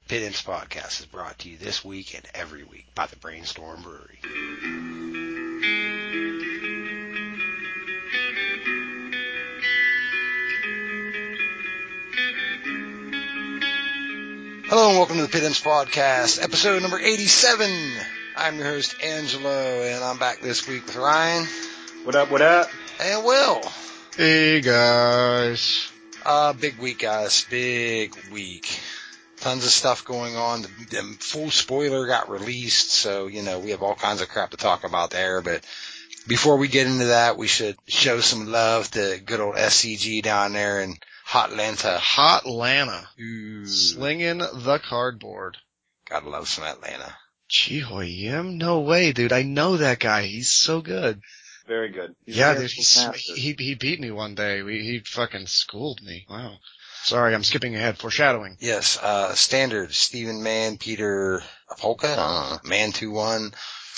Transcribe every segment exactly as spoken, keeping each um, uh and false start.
Pit Imps Podcast is brought to you this week and every week by the Brainstorm Brewery. Hello and welcome to the Pit Imps Podcast, episode number eighty-seven. I'm your host, Angelo, and I'm back this week with Ryan. What up, what up? And Will. Hey, guys. Uh, big week, guys. Big week. Tons of stuff going on. The, the full spoiler got released, so, you know, we have all kinds of crap to talk about there. But before we get into that, we should show some love to good old S C G down there in Hotlanta. Hotlanta. Ooh. Slinging the cardboard. Gotta love some Atlanta. Jiho Yim? No way, dude. I know that guy. He's so good. Very good. He's yeah, very dude. He's, he, he beat me one day. We, he fucking schooled me. Wow. Sorry, I'm skipping ahead. Foreshadowing. Yes, uh, standard, Stephen Mann, Peter Polka, uh, Man two one,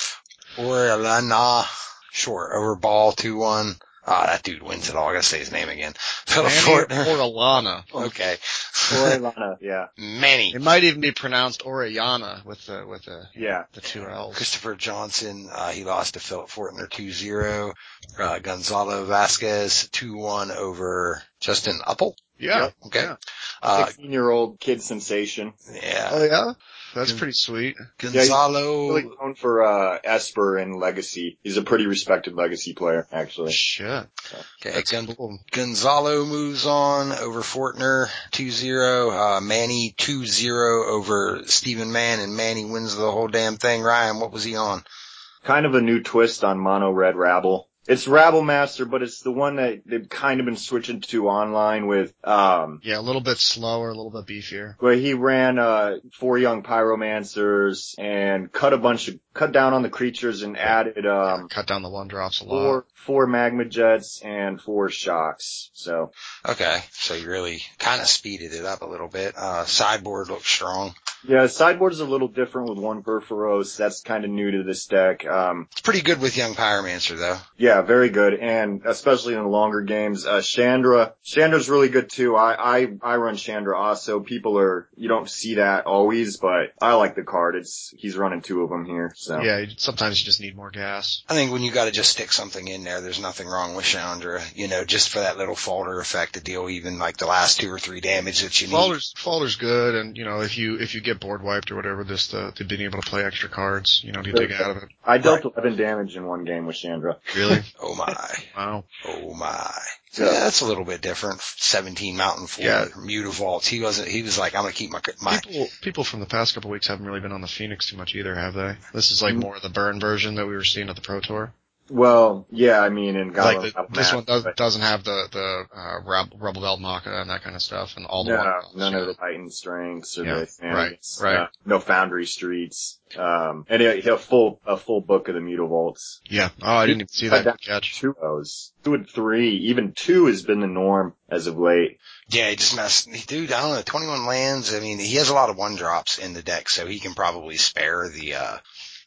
Orellana, sure, over Ball two one. Ah, that dude wins it all. I gotta say his name again. Philip Fortner. Orellana. Okay. Orellana, yeah. Manny. It might even be pronounced Orellana with the, with the, yeah. the two L's. Christopher Johnson, uh, he lost to Philip Fortner two zero. Uh, Gonzalo Vasquez two one over Justin Uppel. Yeah. Yep. Okay. Yeah. Uh, sixteen-year-old kid sensation. Yeah. Oh, yeah? That's pretty sweet. Gonzalo. Yeah, he's really known for, uh, Esper and Legacy. He's a pretty respected Legacy player, actually. Shit. Okay. Gon- cool. Gonzalo moves on over Fortner two zero. Uh, Manny two zero over Stephen Mann, and Manny wins the whole damn thing. Ryan, what was he on? Kind of a new twist on Mono Red Rabble. It's Rabble Master, but it's the one that they've kind of been switching to online with, um... Yeah, a little bit slower, a little bit beefier. Where he ran, uh, four young pyromancers and cut a bunch of, cut down on the creatures and added, um... Yeah, cut down the one drops a lot. Four, four magma jets and four shocks, so. Okay, so you really kind of speeded it up a little bit. Uh, sideboard looks strong. Yeah, sideboard is a little different with one Perforos. That's kind of new to this deck. Um, it's pretty good with young Pyromancer, though. Yeah, very good, and especially in the longer games. Uh, Chandra, Chandra's really good too. I, I, I run Chandra also. People are, you don't see that always, but I like the card. It's, he's running two of them here, so. Yeah, sometimes you just need more gas. I think when you gotta just stick something in there, there's nothing wrong with Chandra, you know, just for that little falter effect to deal even like the last two or three damage that you need. Falter's, Falter's good, and you know, if you, if you get board wiped or whatever, this, uh, to being able to play extra cards, you know, you dig out of it. I dealt right. eleven damage in one game with Chandra. Really? Oh my. Wow. Oh my. So yeah, that's a little bit different. seventeen Mountain Four, yeah. Mutavaults. He wasn't, he was like, I'm gonna keep my, my. People, people from the past couple of weeks haven't really been on the Phoenix too much either, have they? This is like mm-hmm. more of the burn version that we were seeing at the Pro Tour. Well, yeah, I mean, in Goblin, like the, this one does, doesn't have the the uh, Rebel Belt Maka and that kind of stuff, and all the no, ones, none yeah. of the Titan strengths or yeah, the right, right. Uh, no Foundry Streets, um, and a, a full a full book of the Mutavaults. Yeah, oh, I didn't even see that, that catch. Two of those, two and three, even two has been the norm as of late. Yeah, he just messed. Dude, I don't know, twenty-one lands. I mean, he has a lot of one drops in the deck, so he can probably spare the. uh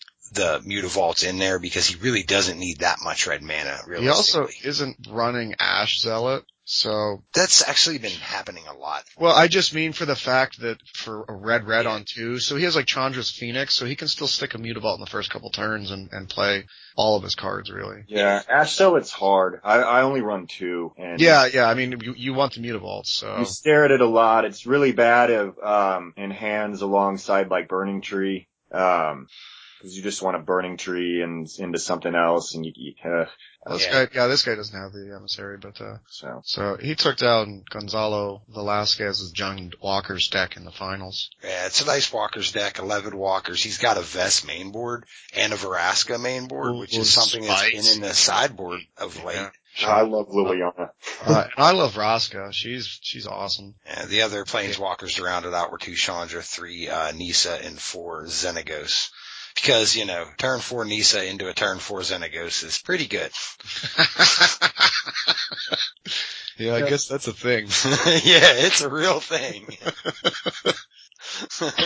the Mutavaults in there because he really doesn't need that much red mana, realistically. He also isn't running Ash Zealot, so... That's actually been happening a lot. Well, I just mean for the fact that for a red-red yeah. on two, so he has like Chandra's Phoenix, so he can still stick a Mutavault in the first couple turns and, and play all of his cards, really. Yeah, Ash Zealot's hard. I, I only run two. And yeah, yeah, I mean, you, you want the Mutavaults, so... You stare at it a lot. It's really bad if, um, in hands alongside like Burning Tree. Um... Because you just want a Burning Tree and into something else, and you, you uh, this yeah. guy, yeah, this guy doesn't have the emissary, but uh, so so he took down Gonzalo Velasquez's John Walker's deck in the finals. Yeah, it's a nice Walker's deck, eleven Walkers. He's got a Vest main board and a Veraska main board, which Ooh, is something spice. that's been in the sideboard of late. Yeah. So, I love Liliana. uh, and I love Vraska. She's she's awesome. Yeah, the other Planeswalkers to round it out were two Chandra, three uh, Nisa, and four Xenagos. Because, you know, turn four Nisa into a turn four Xenagos is pretty good. yeah, I yeah. guess that's a thing. Yeah, it's a real thing.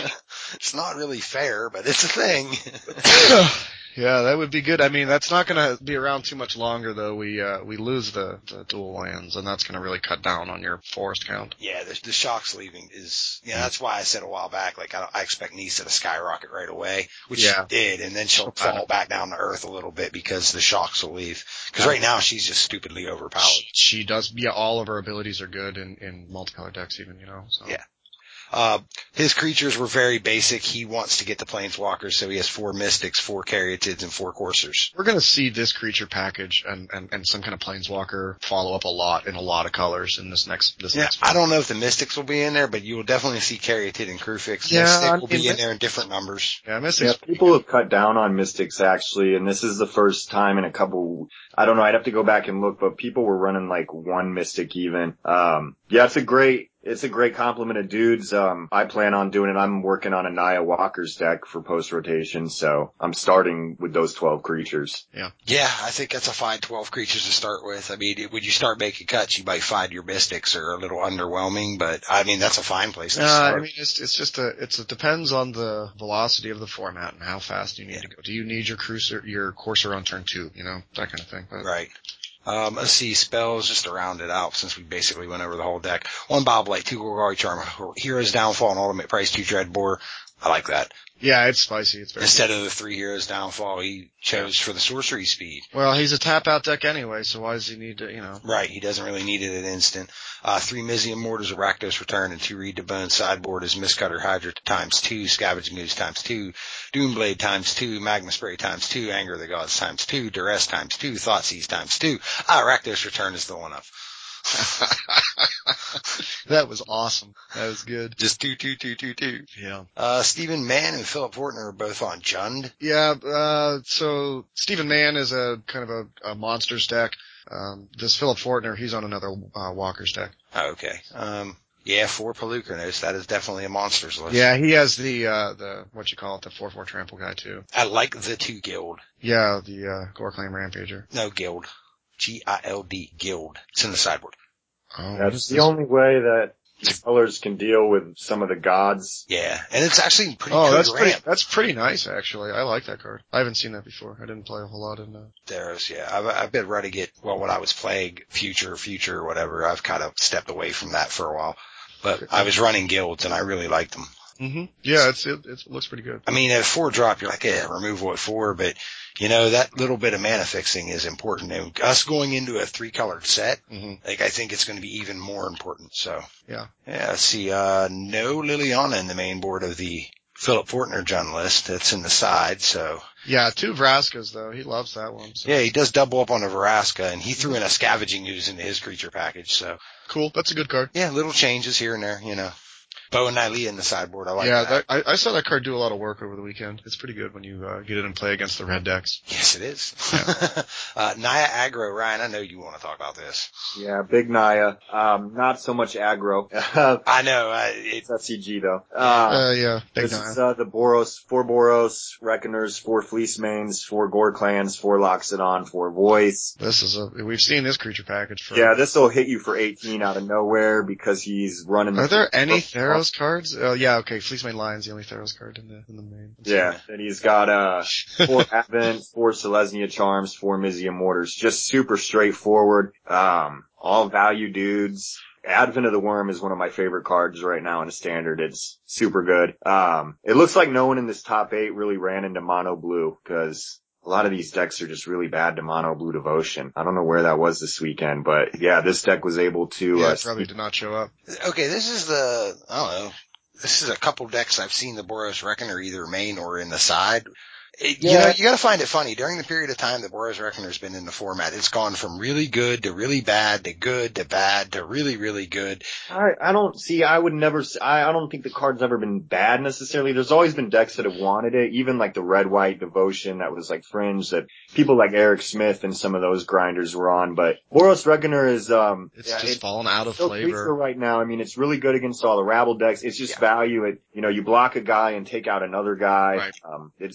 It's not really fair, but it's a thing. Yeah, that would be good. I mean, that's not going to be around too much longer, though. We uh, we lose the, the dual lands, and that's going to really cut down on your forest count. Yeah, the, the Shock's leaving is, you know, that's why I said a while back, like, I, I expect Nissa to skyrocket right away, which Yeah. she did, and then she'll fall back down to earth a little bit because the Shocks will leave. Because right now she's just stupidly overpowered. She, she does, yeah, all of her abilities are good in, in multicolor decks even, you know, so. Yeah. Uh, his creatures were very basic. He wants to get the planeswalkers, so he has four mystics, four caryatids, and four coursers. We're gonna see this creature package and, and, and some kind of planeswalker follow up a lot in a lot of colors in this next, this Yeah, next I don't know if the mystics will be in there, but you will definitely see caryatid and crewfix. Yeah, Mystic I will mean, be in there in different numbers. Yeah, mystics. Yeah, people have cut down on mystics actually, and this is the first time in a couple, I don't know, I'd have to go back and look, but people were running like one mystic even. Um, yeah, it's a great, It's a great complement of dudes. Um, I plan on doing it. I'm working on a Naya Walker's deck for post-rotation, so I'm starting with those twelve creatures. Yeah. Yeah, I think that's a fine twelve creatures to start with. I mean, when you start making cuts, you might find your mystics are a little underwhelming, but I mean, that's a fine place to Uh, start. I mean, it's, it's just a, it's, it depends on the velocity of the format and how fast you need Yeah. to go. Do you need your cruiser, your courser on turn two, you know, that kind of thing. But, Right. Um, let's see, spells, just to round it out, since we basically went over the whole deck. One Bobblite, two Golgari Charm, Heroes Downfall, and Ultimate Price, two Dreadbore. I like that. Yeah, it's spicy. It's very Instead of the three Heroes Downfall, he chose for the sorcery speed. Well, he's a tap out deck anyway, so why does he need to, you know? Right, he doesn't really need it at instant. Uh, three Mizium Mortars, a Rakdos Return, and two Reed to Bone. Sideboard is Mistcutter Hydra times two, Scavenging Ooze times two, Doomblade times two, Magma Spray times two, Anger of the Gods times two, Duress times two, Thoughtseize times two. Ah, Rakdos Return is the one up. That was awesome. That was good. Just two, two, two, two, two. Yeah. Uh, Stephen Mann and Philip Fortner are both on Jund. Yeah, uh, so Stephen Mann is a kind of a, a monsters deck. Um, this Philip Fortner, he's on another, uh, Walker's deck. Oh, okay. Um, yeah, four Pelucranos. That is definitely a monsters list. Yeah, he has the, uh, the, what you call it, the four four trample guy too. I like the two Guild. Yeah, the, uh, Goreclaim Rampager. No, Guild. G I L D, Guild. It's in the sideboard. Oh, That's the only way that colors can deal with some of the gods. Yeah, and it's actually pretty Oh, good that's ramp. pretty, that's pretty nice actually. I like that card. I haven't seen that before. I didn't play a whole lot in, uh, There's, yeah. I've, I've been ready to get, well, when I was playing Future, Future, or whatever, I've kind of stepped away from that for a while. But I was running guilds and I really liked them. hmm Yeah, it's, it, it looks pretty good. I mean, at four drop, you're like, yeah, removal at four, but you know, that little bit of mana fixing is important. And us going into a three colored set, hmm like, I think it's going to be even more important. So, Yeah. yeah, let's see, uh, no Liliana in the main board of the Philip Fortner Jund list. That's in the side, so. Yeah, two Vraskas though. He loves that one. So. Yeah, he does double up on a Veraska, and he threw in a Scavenging Ooze into his creature package, so. Cool. That's a good card. Yeah, little changes here and there, you know. Bo and Nylea in the sideboard. I like yeah, that. that, I, I saw that card do a lot of work over the weekend. It's pretty good when you uh, get it and play against the red decks. Yes, it is. Yeah. uh, Naya Aggro, Ryan, I know you want to talk about this. Yeah, big Naya. Um, not so much aggro. I know. Uh, it, It's S C G though. Uh, Uh, yeah, big this Naya. is, uh, the Boros, four Boros, Reckoners, four Fleece Mains, four Gore Clans, four Loxodon, four Voice. This is a, we've seen this creature package for. Yeah, this will hit you for eighteen out of nowhere because he's running the... Are there any Theros cards? Oh yeah, okay. Fleecemane Lion's the only Theros card in the in the main. Yeah, and he's got, uh, four Advent, four Selesnya Charms, four Mizium Mortars. Just super straightforward. Um, all value dudes. Advent of the Worm is one of my favorite cards right now in a standard. It's super good. Um, it looks like no one in this top eight really ran into mono blue because a lot of these decks are just really bad to mono blue devotion. I don't know where that was this weekend, but yeah, this deck was able to, Yeah, uh, it probably did not show up. okay, this is the, I don't know, this is a couple decks I've seen the Boros Reckoner either main or in the side. It, Yeah. You know, you gotta find it funny. During the period of time that Boros Reckoner's been in the format, it's gone from really good to really bad to good to bad to really, really good. I, I don't see, I would never, s- I, I don't think the card's ever been bad necessarily. There's always been decks that have wanted it, even like the red-white devotion that was like fringe that people like Eric Smith and some of those grinders were on, but Boros Reckoner is, um, It's yeah, just it- fallen out of still flavor. creature right now. I mean, it's really good against all the Rabble decks. It's just Yeah. value. It, you know, you block a guy and take out another guy. Right. Um, it's, it's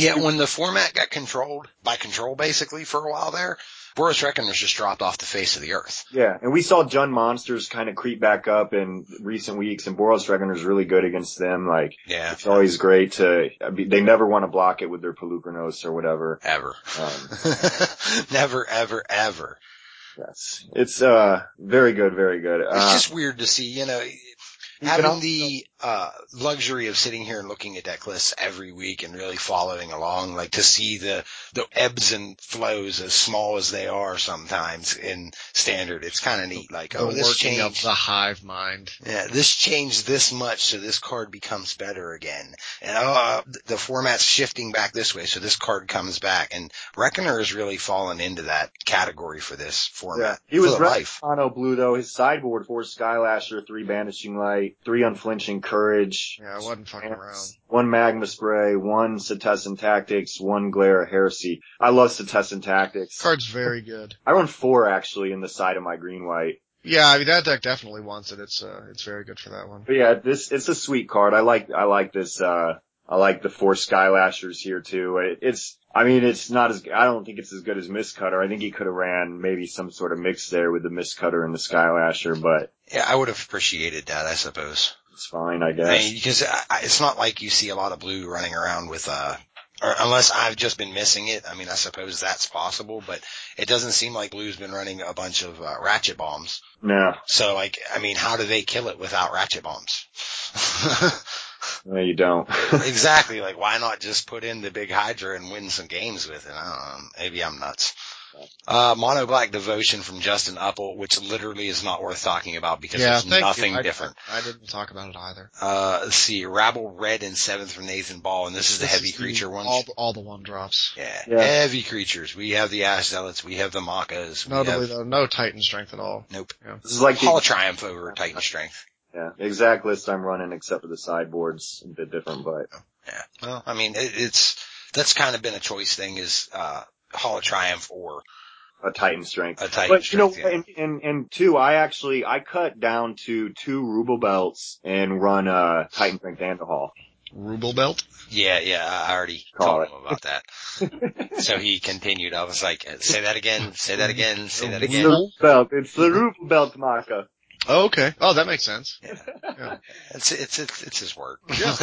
Yeah, when the format got controlled by Control basically for a while there, Boros Reckoners just dropped off the face of the earth. Yeah, and we saw Jund Monsters kind of creep back up in recent weeks, and Boros Reckoners really good against them. Like, yeah. It's always great to, I mean, they never want to block it with their Pelucranos or whatever. Ever. Um, never, ever, ever. Yes. It's, uh, very good, very good. It's uh, just weird to see, you know, having the uh luxury of sitting here and looking at deck lists every week and really following along, like to see the the ebbs and flows as small as they are sometimes in Standard. It's kind of neat. Like, the oh, this working changed. of the hive mind. Yeah, this changed this much, so this card becomes better again. And oh, uh, the format's shifting back this way, so this card comes back. And Reckoner has really fallen into that category for this format. Yeah. He was for the life. Mono Blue though. His sideboard four Skylasher, three Banishing Light, three Unflinching Courage. Yeah, I wasn't fucking around. One Magma Spray, one Setessan Tactics, one Glare of Heresy. I love Setessan Tactics. Card's very good. I run four actually in the side of my green white. Yeah, I mean that deck definitely wants it. It's uh, it's very good for that one. But yeah, this it's a sweet card. I like I like this. uh I like the four Skylashers here too. It, it's I mean it's not as I don't think it's as good as Mistcutter. I think he could have ran maybe some sort of mix there with the Mistcutter and the Skylasher, but Yeah, I would have appreciated that, I suppose. it's fine, I guess. I mean, because I, it's not like you see a lot of blue running around with, uh, or unless I've just been missing it. I mean, I suppose that's possible, but it doesn't seem like blue's been running a bunch of uh, ratchet bombs. No. So, like, I mean, how do they kill it without ratchet bombs? No, you don't. Exactly. Like, why not just put in the big Hydra and win some games with it? I don't know. Maybe I'm nuts. Uh, Mono Black Devotion from Justin Uppel, which literally is not worth talking about because yeah, there's thank nothing you. I, different. I didn't talk about it either. Uh, let's see, Rabble Red and Seventh from Nathan Ball, and this is the This heavy is creature the, one. All, all the one drops. Yeah. Yeah. Heavy creatures. We have the Ash Zealots, we have the Makas. We Notably have, though, no Titan strength at all. Nope. Yeah. This is like Hall the of Triumph over Titan Strength. yeah, exact list I'm running except for the sideboards a bit different, but Yeah. Well, I mean, it, it's, that's kind of been a choice thing is, uh, Hall of Triumph or a Titan Strength. a Titan But Strength. you know, yeah. and, and and two, I actually I cut down to two ruble belts and run uh Titan Strength Vanderhall. Ruble belt? Yeah, yeah, I already Call told it. him about that. So he continued. I was like, say that again, say that again, say that again. Ruble belt. It's the ruble belt Maka. Oh, okay. Oh, that makes sense. Yeah. Yeah. It's, it's, it's, it's his word. Yeah.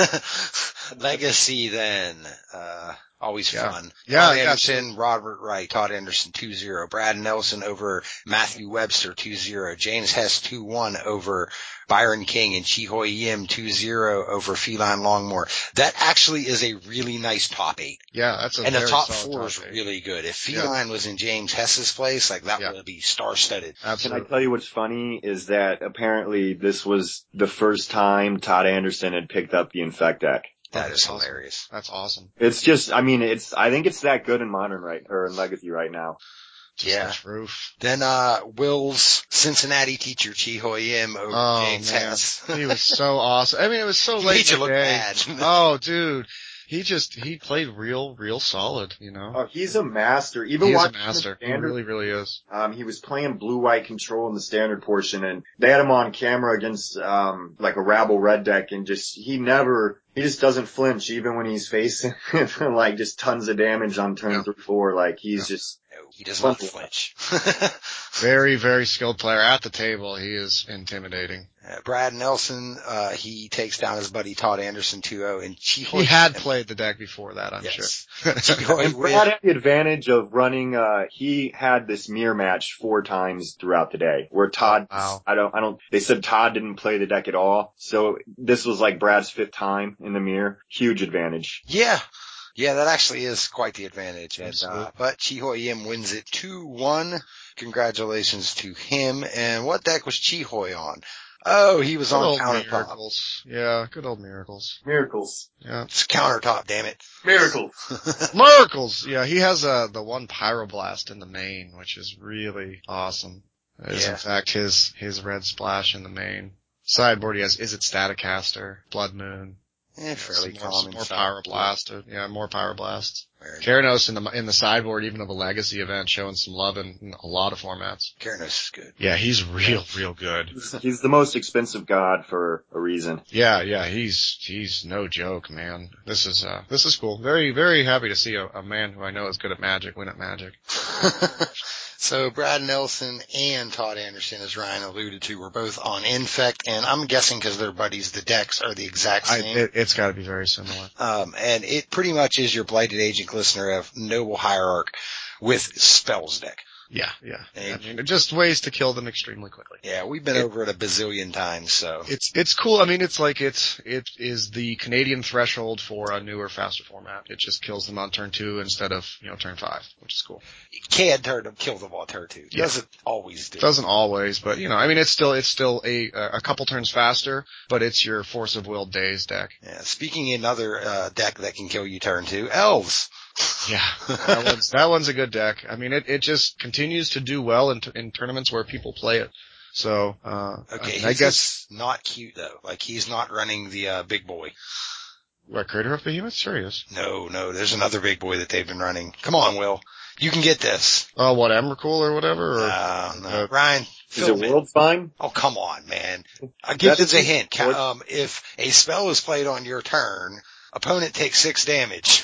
Legacy then, uh, always Yeah. fun. Yeah, Todd yeah. Anderson, Robert Wright, Todd Anderson two zero, Brad Nelson over Matthew Webster two zero, James Hess two one over Byron King, and Chihoy Yim two zero over Feline Longmore. That actually is a really nice top eight. Yeah, that's a And the very top solid four top is eight. really good. If Yeah. Feline was in James Hess's place, like that Yeah. would be star-studded. Can I Absolutely. tell you what's funny is that apparently this was the first time Todd Anderson had picked up the Infect deck. That Oh, is awesome. hilarious. That's awesome. It's just, I mean, it's, I think it's that good in Modern right, or in Legacy right now. Just Yeah. the truth. Then, uh, Will's Cincinnati teacher, Chihoy Yim over Oh, James man. Hess. He was so awesome. I mean, it was so He late made you in the look day. bad. Oh, dude. He just, he played real, real solid, you know? Oh, he's a master. Even He is a watching the master. He standard, really, really is. um, he was playing blue-white control in the standard portion, and they had him on camera against, um, like a Rabble Red deck, and just, he never, he just doesn't flinch even when he's facing, like, just tons of damage on turn Yeah. three, four. Like, he's Yeah. just, No, he does not flinch. Very, very skilled player. At the table, he is intimidating. Uh, Brad Nelson, uh, he takes down his buddy Todd Anderson two oh, and Chihoy. He had played the deck before that, I'm yes. sure. Chihoy and with, Brad had the advantage of running, uh, he had this mirror match four times throughout the day, where Todd, Oh, wow. I don't, I don't, they said Todd didn't play the deck at all, so this was like Brad's fifth time in the mirror. Huge advantage. yeah. Yeah, that actually is quite the advantage. And, Absolutely. uh, but Chihoy Yim wins it two one. Congratulations to him. And what deck was Chihoy on? Oh, he was Good on old countertop. miracles. Yeah, good old miracles. Miracles. Yeah. It's countertop, damn it. Miracles. Miracles! Yeah, he has uh, the one Pyroblast in the main, which is really awesome. It is Yeah. in fact his, his red splash in the main. Sideboard he has Is It Staticaster, Blood Moon, Eh, fairly some more, calm some more inside. power blast. Or, yeah, more power blasts. Very Keranos in the in the sideboard, even of a legacy event, showing some love in, in a lot of formats. Keranos is good. Yeah, he's real, real good. He's, he's the most expensive god for a reason. Yeah, yeah, he's he's no joke, man. This is uh this is cool. Very, very happy to see a, a man who I know is good at Magic win at Magic. So Brad Nelson and Todd Anderson, as Ryan alluded to, were both on Infect, and I'm guessing because they're buddies, the decks are the exact I, same. it, it's got to be very similar. Um, and it pretty much is your Blighted Agent Glistener of Noble Hierarch with Spells deck. Yeah, yeah. And, I mean, just ways to kill them extremely quickly. yeah, we've been it, over it a bazillion times, so. It's, it's cool. I mean, it's like it's, it is the Canadian threshold for a newer, faster format. It just kills them on turn two instead of, you know, turn five, which is cool. You can't turn them, kill them on turn two. Yeah. Doesn't always do. Doesn't always, but you know, I mean, it's still, it's still a, a couple turns faster, but it's your Force of Will Days deck. Yeah, speaking another, uh, deck that can kill you turn two, Elves. Yeah, that one's, that one's a good deck. I mean, it, it just continues to do well in, t- in tournaments where people play it. So, uh, Okay, I, I guess, not cute though. Like he's not running the, uh, big boy. what, Crater of Behemoth? Sure he is. No, no, there's another big boy that they've been running. Come on, Will. You can get this. Oh, what, Emrakul or whatever? Or, Uh, no. uh, Ryan, Is film it it. World Fine? Oh, come on, man. I'll give you That's- a hint. Ca- Um, if a spell is played on your turn, opponent takes six damage.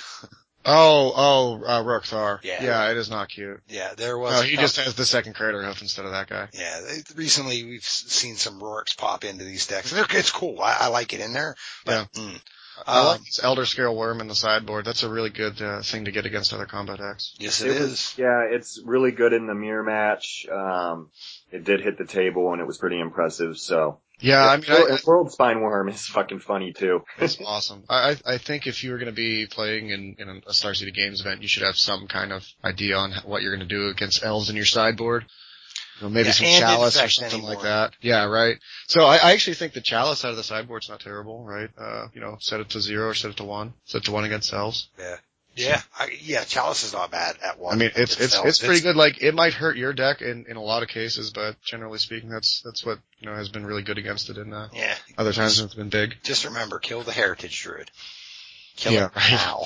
oh, oh, uh, Rookthar. Yeah. Yeah, it is not cute. Yeah, there was. No, he a just couple- has the second Crater Hoof instead of that guy. Yeah, they, recently we've s- seen some Rorks pop into these decks. They're, it's cool. I, I like it in there. But, yeah. Mm. I Um, like this Elder Scale Worm in the sideboard. That's a really good uh, thing to get against other combat decks. Yes, it, It is. was, yeah, it's really good in the mirror match. Um, it did hit the table and it was pretty impressive, so. Yeah, I mean, I, and World Spine Worm is fucking funny too. it's awesome. I I I think if you were going to be playing in, in a Star City Games event, you should have some kind of idea on what you're going to do against elves in your sideboard. You know, maybe Yeah, some and Chalice or Infect something anymore. like that. Yeah, right. So I, I actually think the Chalice out of the sideboard's not terrible, right? Uh, you know, set it to zero or set it to one. Set it to one against elves. Yeah. Yeah, I, yeah, Chalice is not bad at one. I mean, it's, it's, itself. it's pretty good. Like, it might hurt your deck in, in a lot of cases, but generally speaking, that's, that's what, you know, has been really good against it in, uh, Yeah. other times when it's been big. Just remember, kill the Heritage Druid. Kill Yeah, it right. now.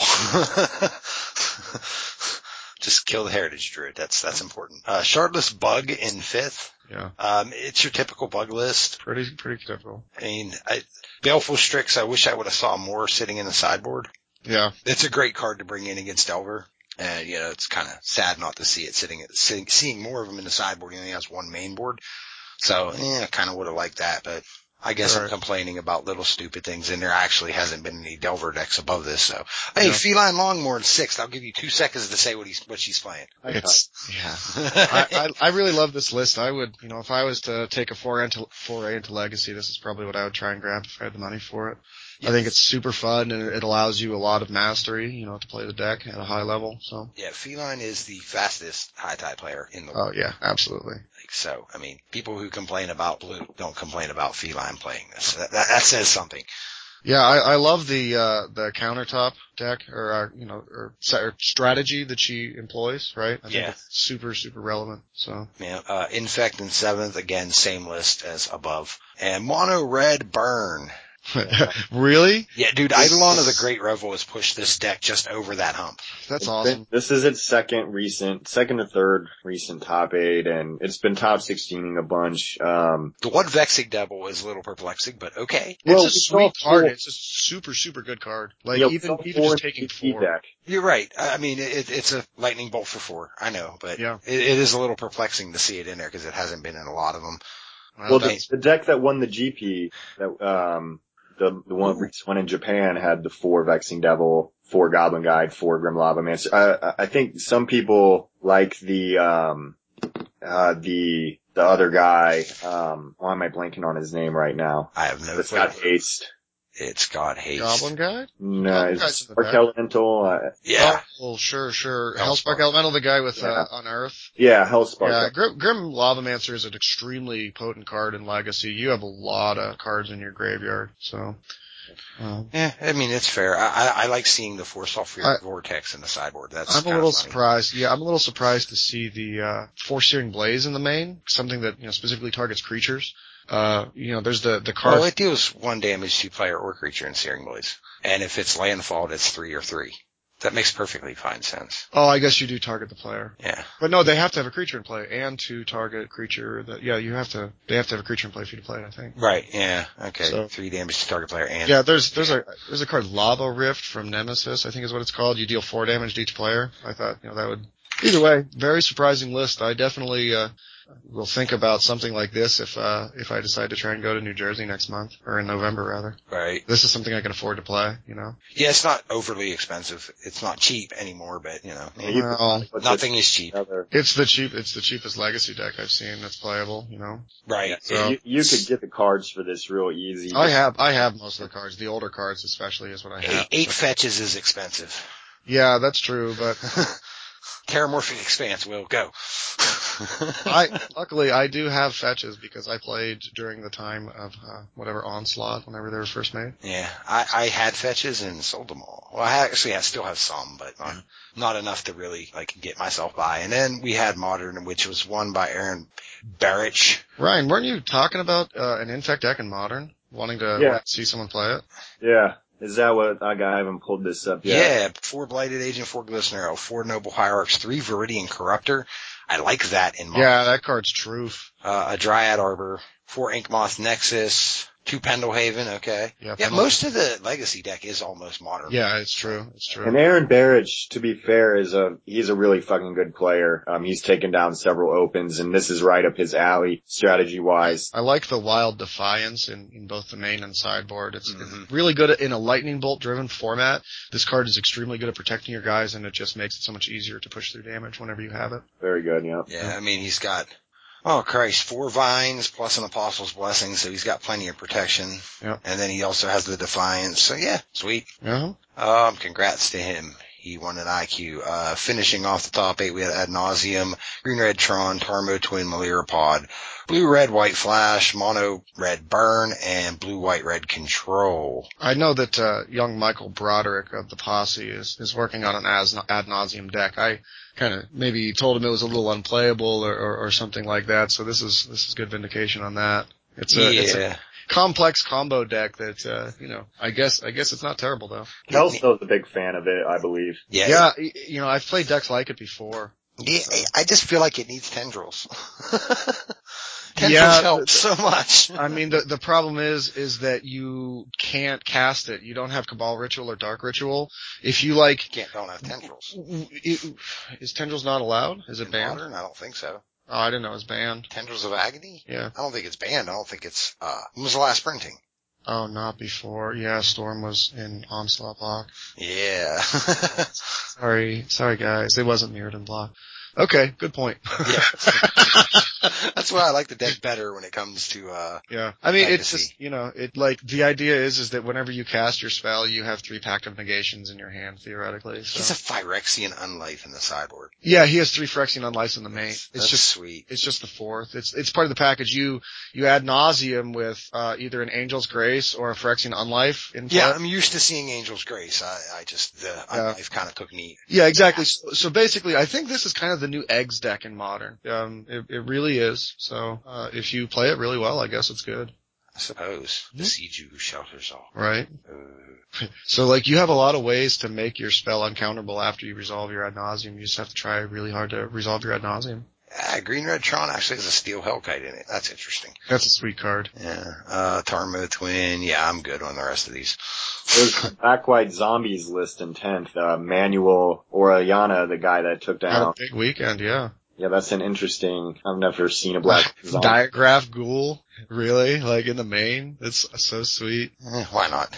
Just kill the Heritage Druid. That's, that's important. Uh, Shardless Bug in fifth. Yeah. Um, it's your typical bug list. Pretty, pretty typical. I mean, I, Baleful Strix, I wish I would have saw more sitting in the sideboard. Yeah. It's a great card to bring in against Delver. And, you know, it's kind of sad not to see it sitting, sitting, seeing more of them in the sideboard. He only has one main board. So, yeah, I kind of would have liked that, but I guess Right. I'm complaining about little stupid things, and there actually hasn't been any Delver decks above this. So, hey, Yeah. Feline Longmore in sixth. I'll give you two seconds to say what he's, what she's playing. It's, yeah. I, I, I really love this list. I would, you know, if I was to take a foray into, foray into Legacy, this is probably what I would try and grab if I had the money for it. I think it's super fun and it allows you a lot of mastery, you know, to play the deck at a high level, so. Yeah, Feline is the fastest high tide player in the world. Oh yeah, absolutely. Like, so, I mean, people who complain about blue don't complain about Feline playing this. That, that, that says something. Yeah, I, I love the, uh, the countertop deck or, uh, you know, or, or strategy that she employs, right? I think Yeah. it's super, super relevant, so. Yeah, uh, Infect in seventh, again, same list as above. And Mono Red Burn. Really? Yeah, dude, Eidolon of the Great Revel has pushed this deck just over that hump. That's It's awesome. been- this is its second recent, second or third recent top eight, and it's been top sixteening a bunch. Um, The one Vexing Devil is a little perplexing, but okay. well, It's a we sweet saw card. four- It's a super, super good card. Like, yeah, we even, saw even four just in taking the G P four. deck. You're right. I I mean, it, it's a lightning bolt for four. I know, but Yeah. it, it is a little perplexing to see it in there because it hasn't been in a lot of them. Well, the, that's- the deck that won the G P, that um, the the one recent one in Japan had the four Vexing Devil, four Goblin Guide, four Grim Lavamancer. I I think some people like the um uh the the other guy. Um, why am I blanking on his name right now? I have no That's clue. got haste. It's got haste. Goblin Guide? No, Goblin it's Guide's in the Spark back. Elemental. Uh, Yeah. Oh, sure, sure. Hellspark. Hellspark Elemental, the guy with, Yeah. uh, on Earth. yeah, Hellspark. Yeah, Grim, Grim Lavamancer is an extremely potent card in Legacy. You have a lot of cards in your graveyard, so. Um, Yeah, I mean, it's fair. I, I, I like seeing the Force Sulfuric I- Vortex in the sideboard. That's I'm a kinda little funny. surprised. Yeah, I'm a little surprised to see the, uh, Force Searing Blaze in the main, something that, you know, specifically targets creatures. Uh, you know, there's the, the card. Well, it deals one damage to player or creature in Searing Blades. And if it's landfall, it's three or three. That makes perfectly fine sense. Oh, I guess you do target the player. Yeah. But no, they have to have a creature in play and to target creature that, yeah, you have to, they have to have a creature in play for you to play it, I think. Right, yeah. Okay. So, three damage to target player and. Yeah, there's, there's a, there's a card Lava Rift from Nemesis, I think is what it's called. You deal four damage to each player. I thought, you know, that would, either way, very surprising list. I definitely, uh, will think about something like this if, uh, if I decide to try and go to New Jersey next month, or in November rather. Right. This is something I can afford to play, you know? Yeah, it's not overly expensive. It's not cheap anymore, but you know. Well, nothing is cheap. It's the cheap, it's the cheapest legacy deck I've seen that's playable, you know? Right. So, you, you could get the cards for this real easy. I have, I have most of the cards. The older cards especially is what I have. Eight, eight fetches is expensive. Yeah, that's true, but. Terramorphic Expanse will go. I luckily I do have fetches because I played during the time of uh, whatever Onslaught whenever they were first made. Yeah, I, I had fetches and sold them all. Well, I actually I still have some, but not, not enough to really like get myself by. And then we had Modern, which was won by Aaron Barrich. Ryan, weren't you talking about uh, an Infect deck in Modern, wanting to yeah. see someone play it? Yeah. Is that what I got? I haven't pulled this up yet. Yeah, four Blighted Agent, four Glistener Elf, four Noble Hierarchs, three Viridian Corruptor. I like that in Modern. Yeah, that card's truth. Uh, a Dryad Arbor, four Inkmoth Nexus, two Pendlehaven, okay. Yeah, yeah most of the Legacy deck is almost Modern. Yeah, it's true. It's true. And Aaron Barrich, to be fair, is a, he's a really fucking good player. Um, he's taken down several opens and this is right up his alley, strategy-wise. I like the Wild Defiance in, in both the main and sideboard. It's mm-hmm. really good in a lightning bolt driven format. This card is extremely good at protecting your guys and it just makes it so much easier to push through damage whenever you have it. Very good, yeah. Yeah, I mean, he's got, oh Christ, four Vines plus an Apostle's Blessing, so he's got plenty of protection. Yeah. And then he also has the Defiance, so yeah, sweet. Uh-huh. Um, congrats to him. He won an I Q. Uh, finishing off the top eight, we had Ad Nauseam, Green Red Tron, Tarmo Twin, Malirapod, Blue Red White Flash, Mono Red Burn, and Blue White Red Control. I know that uh, young Michael Broderick of the Posse is, is working on an As- Ad Nauseam deck. I kind of maybe told him it was a little unplayable or, or, or something like that, so this is this is good vindication on that. It's a, yeah. it's a complex combo deck that, uh, you know, I guess, I guess it's not terrible though. Kelso's a big fan of it, I believe. Yeah. Yeah, you know, I've played decks like it before. Yeah, I just feel like it needs tendrils. Tendrils yeah, help so much. I mean, the the problem is is that you can't cast it. You don't have Cabal Ritual or Dark Ritual. If you like, you can't don't have tendrils. It, is tendrils not allowed? Is it In banned? Modern? I don't think so. Oh, I didn't know it was banned. Tendrils of Agony? Yeah. I don't think it's banned. I don't think it's, uh, when was the last printing? Oh, not before. Yeah, Storm was in Onslaught block. Yeah. sorry, sorry guys. It wasn't mirrored in block. Okay, good point. Yeah. That's why I like the deck better when it comes to, uh, yeah. I mean, Legacy. It's just, you know, it, like, the idea is, is that whenever you cast your spell, you have three Pact of Negations in your hand, theoretically. So. He's a Phyrexian Unlife in the sideboard. Yeah, he has three Phyrexian Unlives in the main. It's That's just sweet. It's just the fourth. It's, it's part of the package. You, you Ad Nauseam with, uh, either an Angel's Grace or a Phyrexian Unlife in play. Yeah, I'm used to seeing Angel's Grace. I, I just, the Yeah. Unlife kind of took me. Yeah, exactly. So, so basically, I think this is kind of the new Eggs deck in Modern. Um, it, it really is. So, uh, if you play it really well, I guess it's good. I suppose. The Siege who shelters all. Right. Uh, So, like, you have a lot of ways to make your spell uncounterable after you resolve your Ad Nauseam. You just have to try really hard to resolve your Ad Nauseam. ah, Green Red Tron actually has a Steel Hellkite in it. That's interesting. That's a sweet card. Yeah. Uh, Tarmo Twin. Yeah, I'm good on the rest of these. There's Black White Zombies list in tenth. Uh, Manuel Orellana, the guy that took Had down. a big weekend, yeah. Yeah, that's an interesting, I've never seen a Black Zombie. Diagraph Ghoul? Really? Like in the main? It's so sweet. Eh, why not?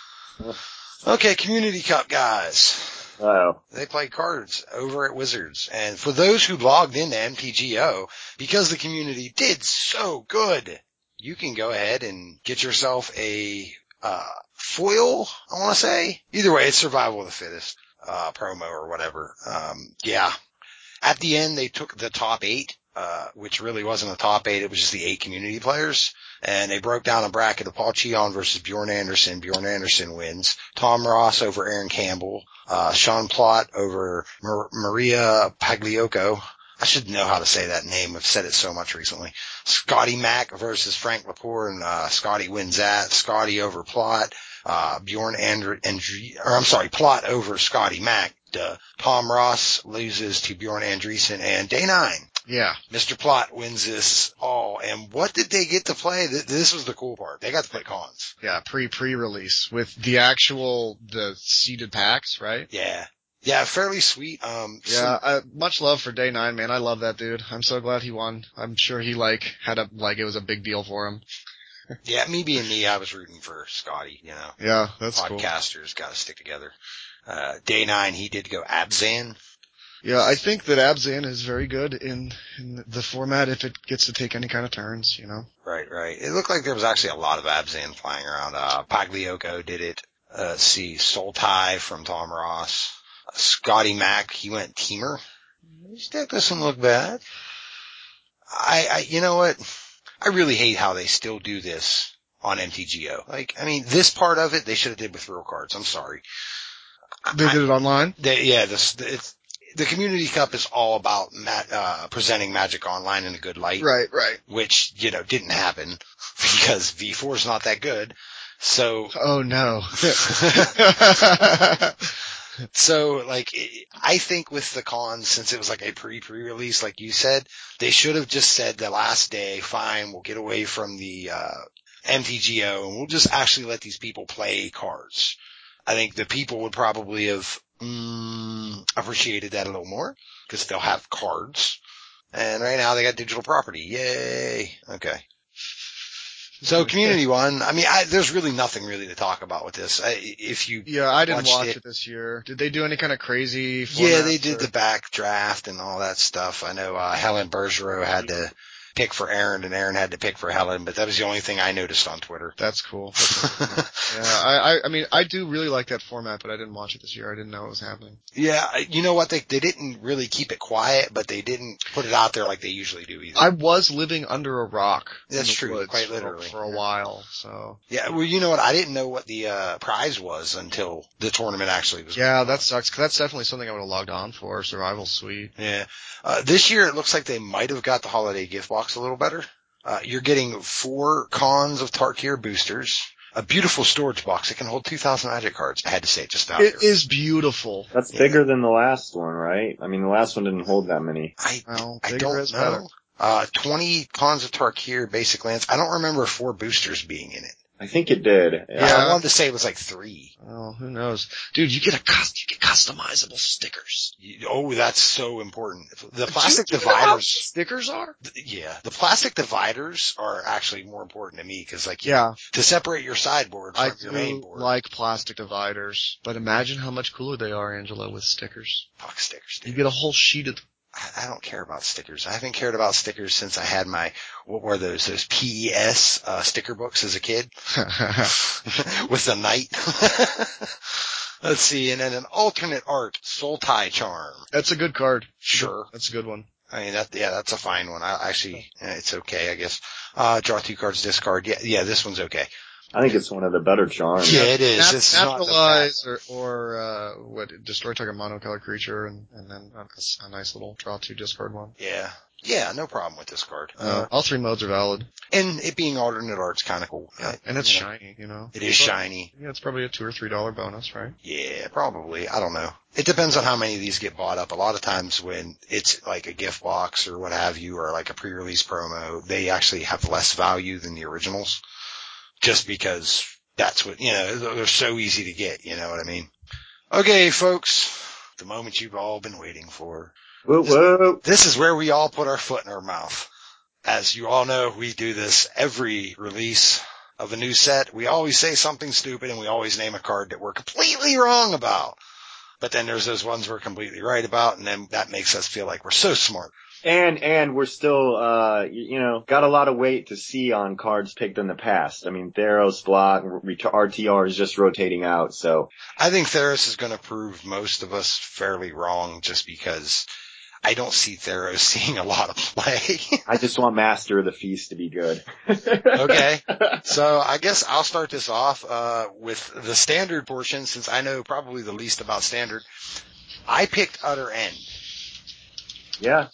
Okay, Community Cup guys. Oh. They play cards over at Wizards. And for those who logged into M T G O, because the community did so good, you can go ahead and get yourself a, uh, foil, I want to say. Either way, it's survival of the fittest, uh, promo or whatever. Um, yeah. At the end, they took the top eight, uh, which really wasn't a top eight. It was just the eight community players. And they broke down a bracket of Paul Cheon versus Bjorn Anderson. Bjorn Anderson wins. Tom Ross over Aaron Campbell. Uh, Sean Plott over Mar- Maria Pagliocco. I should know how to say that name. I've said it so much recently. Scotty Mack versus Frank Lepore, and uh, Scotty wins that. Scotty over Plot. Uh, Bjorn Andre, Andre, or I'm sorry, Plot over Scotty Mack. Duh. Tom Ross loses to Bjorn Andreessen, and day nine. Yeah. Mister Plot wins this all. And what did they get to play? This was the cool part. They got to play cons. Yeah, pre pre release with the actual the seeded packs, right? Yeah. Yeah, fairly sweet. Um, yeah, some... uh, much love for Day Nine, man. I love that dude. I'm so glad he won. I'm sure he like had a like it was a big deal for him. Yeah, me being me, I was rooting for Scotty. You know. Yeah, that's cool. Podcasters got to stick together. Uh, Day Nine, he did go Abzan. Yeah, I think that Abzan is very good in, in the format if it gets to take any kind of turns. You know. Right, right. It looked like there was actually a lot of Abzan flying around. Uh, Pagliocco did it. Uh, let's see, Soltai from Tom Ross. Scotty Mack, he went Teamer. His deck doesn't look bad. I, I, you know what? I really hate how they still do this on M T G O. Like, I mean, this part of it, they should have did with real cards. I'm sorry. They did it online? They, yeah, this, it's, the Community Cup is all about ma- uh, presenting Magic Online in a good light. Right, right. Which, you know, didn't happen because V four is not that good. So. Oh no. So, like, I think with the cons, since it was like a pre-pre-release, like you said, they should have just said the last day, fine, we'll get away from the, uh, M T G O and we'll just actually let these people play cards. I think the people would probably have, mm, appreciated that a little more because they'll have cards. And right now they got digital property. Yay. Okay. So Community One, I mean, I, there's really nothing really to talk about with this. I, if you yeah, I didn't watch it, it this year. Did they do any kind of crazy? Yeah, they did or? the back draft and all that stuff. I know uh, Helen Bergeron had to pick for Aaron, and Aaron had to pick for Helen, but that was the only thing I noticed on Twitter. That's cool. That's cool. Yeah, I, I mean, I do really like that format, but I didn't watch it this year. I didn't know it was happening. Yeah, you know what? They they didn't really keep it quiet, but they didn't put it out there like they usually do either. I was living under a rock. That's true, quite literally. For, for a while, so. Yeah, well, you know what? I didn't know what the uh prize was until the tournament actually was. Yeah, that sucks. Cause that's definitely something I would have logged on for. Survival Suite. Yeah. Uh, this year it looks like they might have got the holiday gift box a little better. Uh, you're getting four cons of Tarkir boosters, a beautiful storage box that can hold two thousand Magic cards. I had to say it just out It here. is beautiful. That's yeah. bigger than the last one, right? I mean, the last one didn't hold that many. I, well, I don't know. Better. Uh, twenty cons of Tarkir basic lands. I don't remember four boosters being in it. I think it did. Yeah. I wanted to say it was like three. Oh, who knows? Dude, you get a cust- you get customizable stickers. You, oh, that's so important. The plastic dividers. Stickers are? Yeah. The plastic dividers are actually more important to me because like, you yeah. know, to separate your sideboard from I your main board. I like plastic dividers, but imagine how much cooler they are, Angela, with stickers. Fuck stickers, dude. You get a whole sheet of them. I don't care about stickers. I haven't cared about stickers since I had my, what were those, those P E S, uh, sticker books as a kid. With the knight. Let's see, and then an alternate art, Sultai Charm. That's a good card. Sure. That's a good one. I mean, that, yeah, that's a fine one. I actually, it's okay, I guess. Uh, draw two cards, discard. Yeah, yeah, this one's okay. I think it's one of the better charms. Yeah, it is. Nat- It's naturalize or, or, uh, what, destroy target monocolor creature and, and then a, a nice little draw two discard one. Yeah. Yeah, no problem with this card. Uh, all three modes are valid. And it being alternate art's kind of cool. Yeah, and it's you know. shiny, you know. It is so, shiny. Yeah, it's probably a two or three dollar bonus, right? Yeah, probably. I don't know. It depends on how many of these get bought up. A lot of times when it's like a gift box or what have you, or like a pre-release promo, they actually have less value than the originals. Just because that's what, you know, they're so easy to get, you know what I mean? Okay, folks, the moment you've all been waiting for. Whoa, whoa. This, this is where we all put our foot in our mouth. As you all know, we do this every release of a new set. We always say something stupid and we always name a card that we're completely wrong about. But then there's those ones we're completely right about, and then that makes us feel like we're so smart. And, and we're still, uh, you know, got a lot of weight to see on cards picked in the past. I mean, Theros, Block, R T R is just rotating out, so. I think Theros is going to prove most of us fairly wrong just because I don't see Theros seeing a lot of play. I just want Master of the Feast to be good. Okay. So I guess I'll start this off, uh, with the standard portion since I know probably the least about standard. I picked Utter End. Yeah.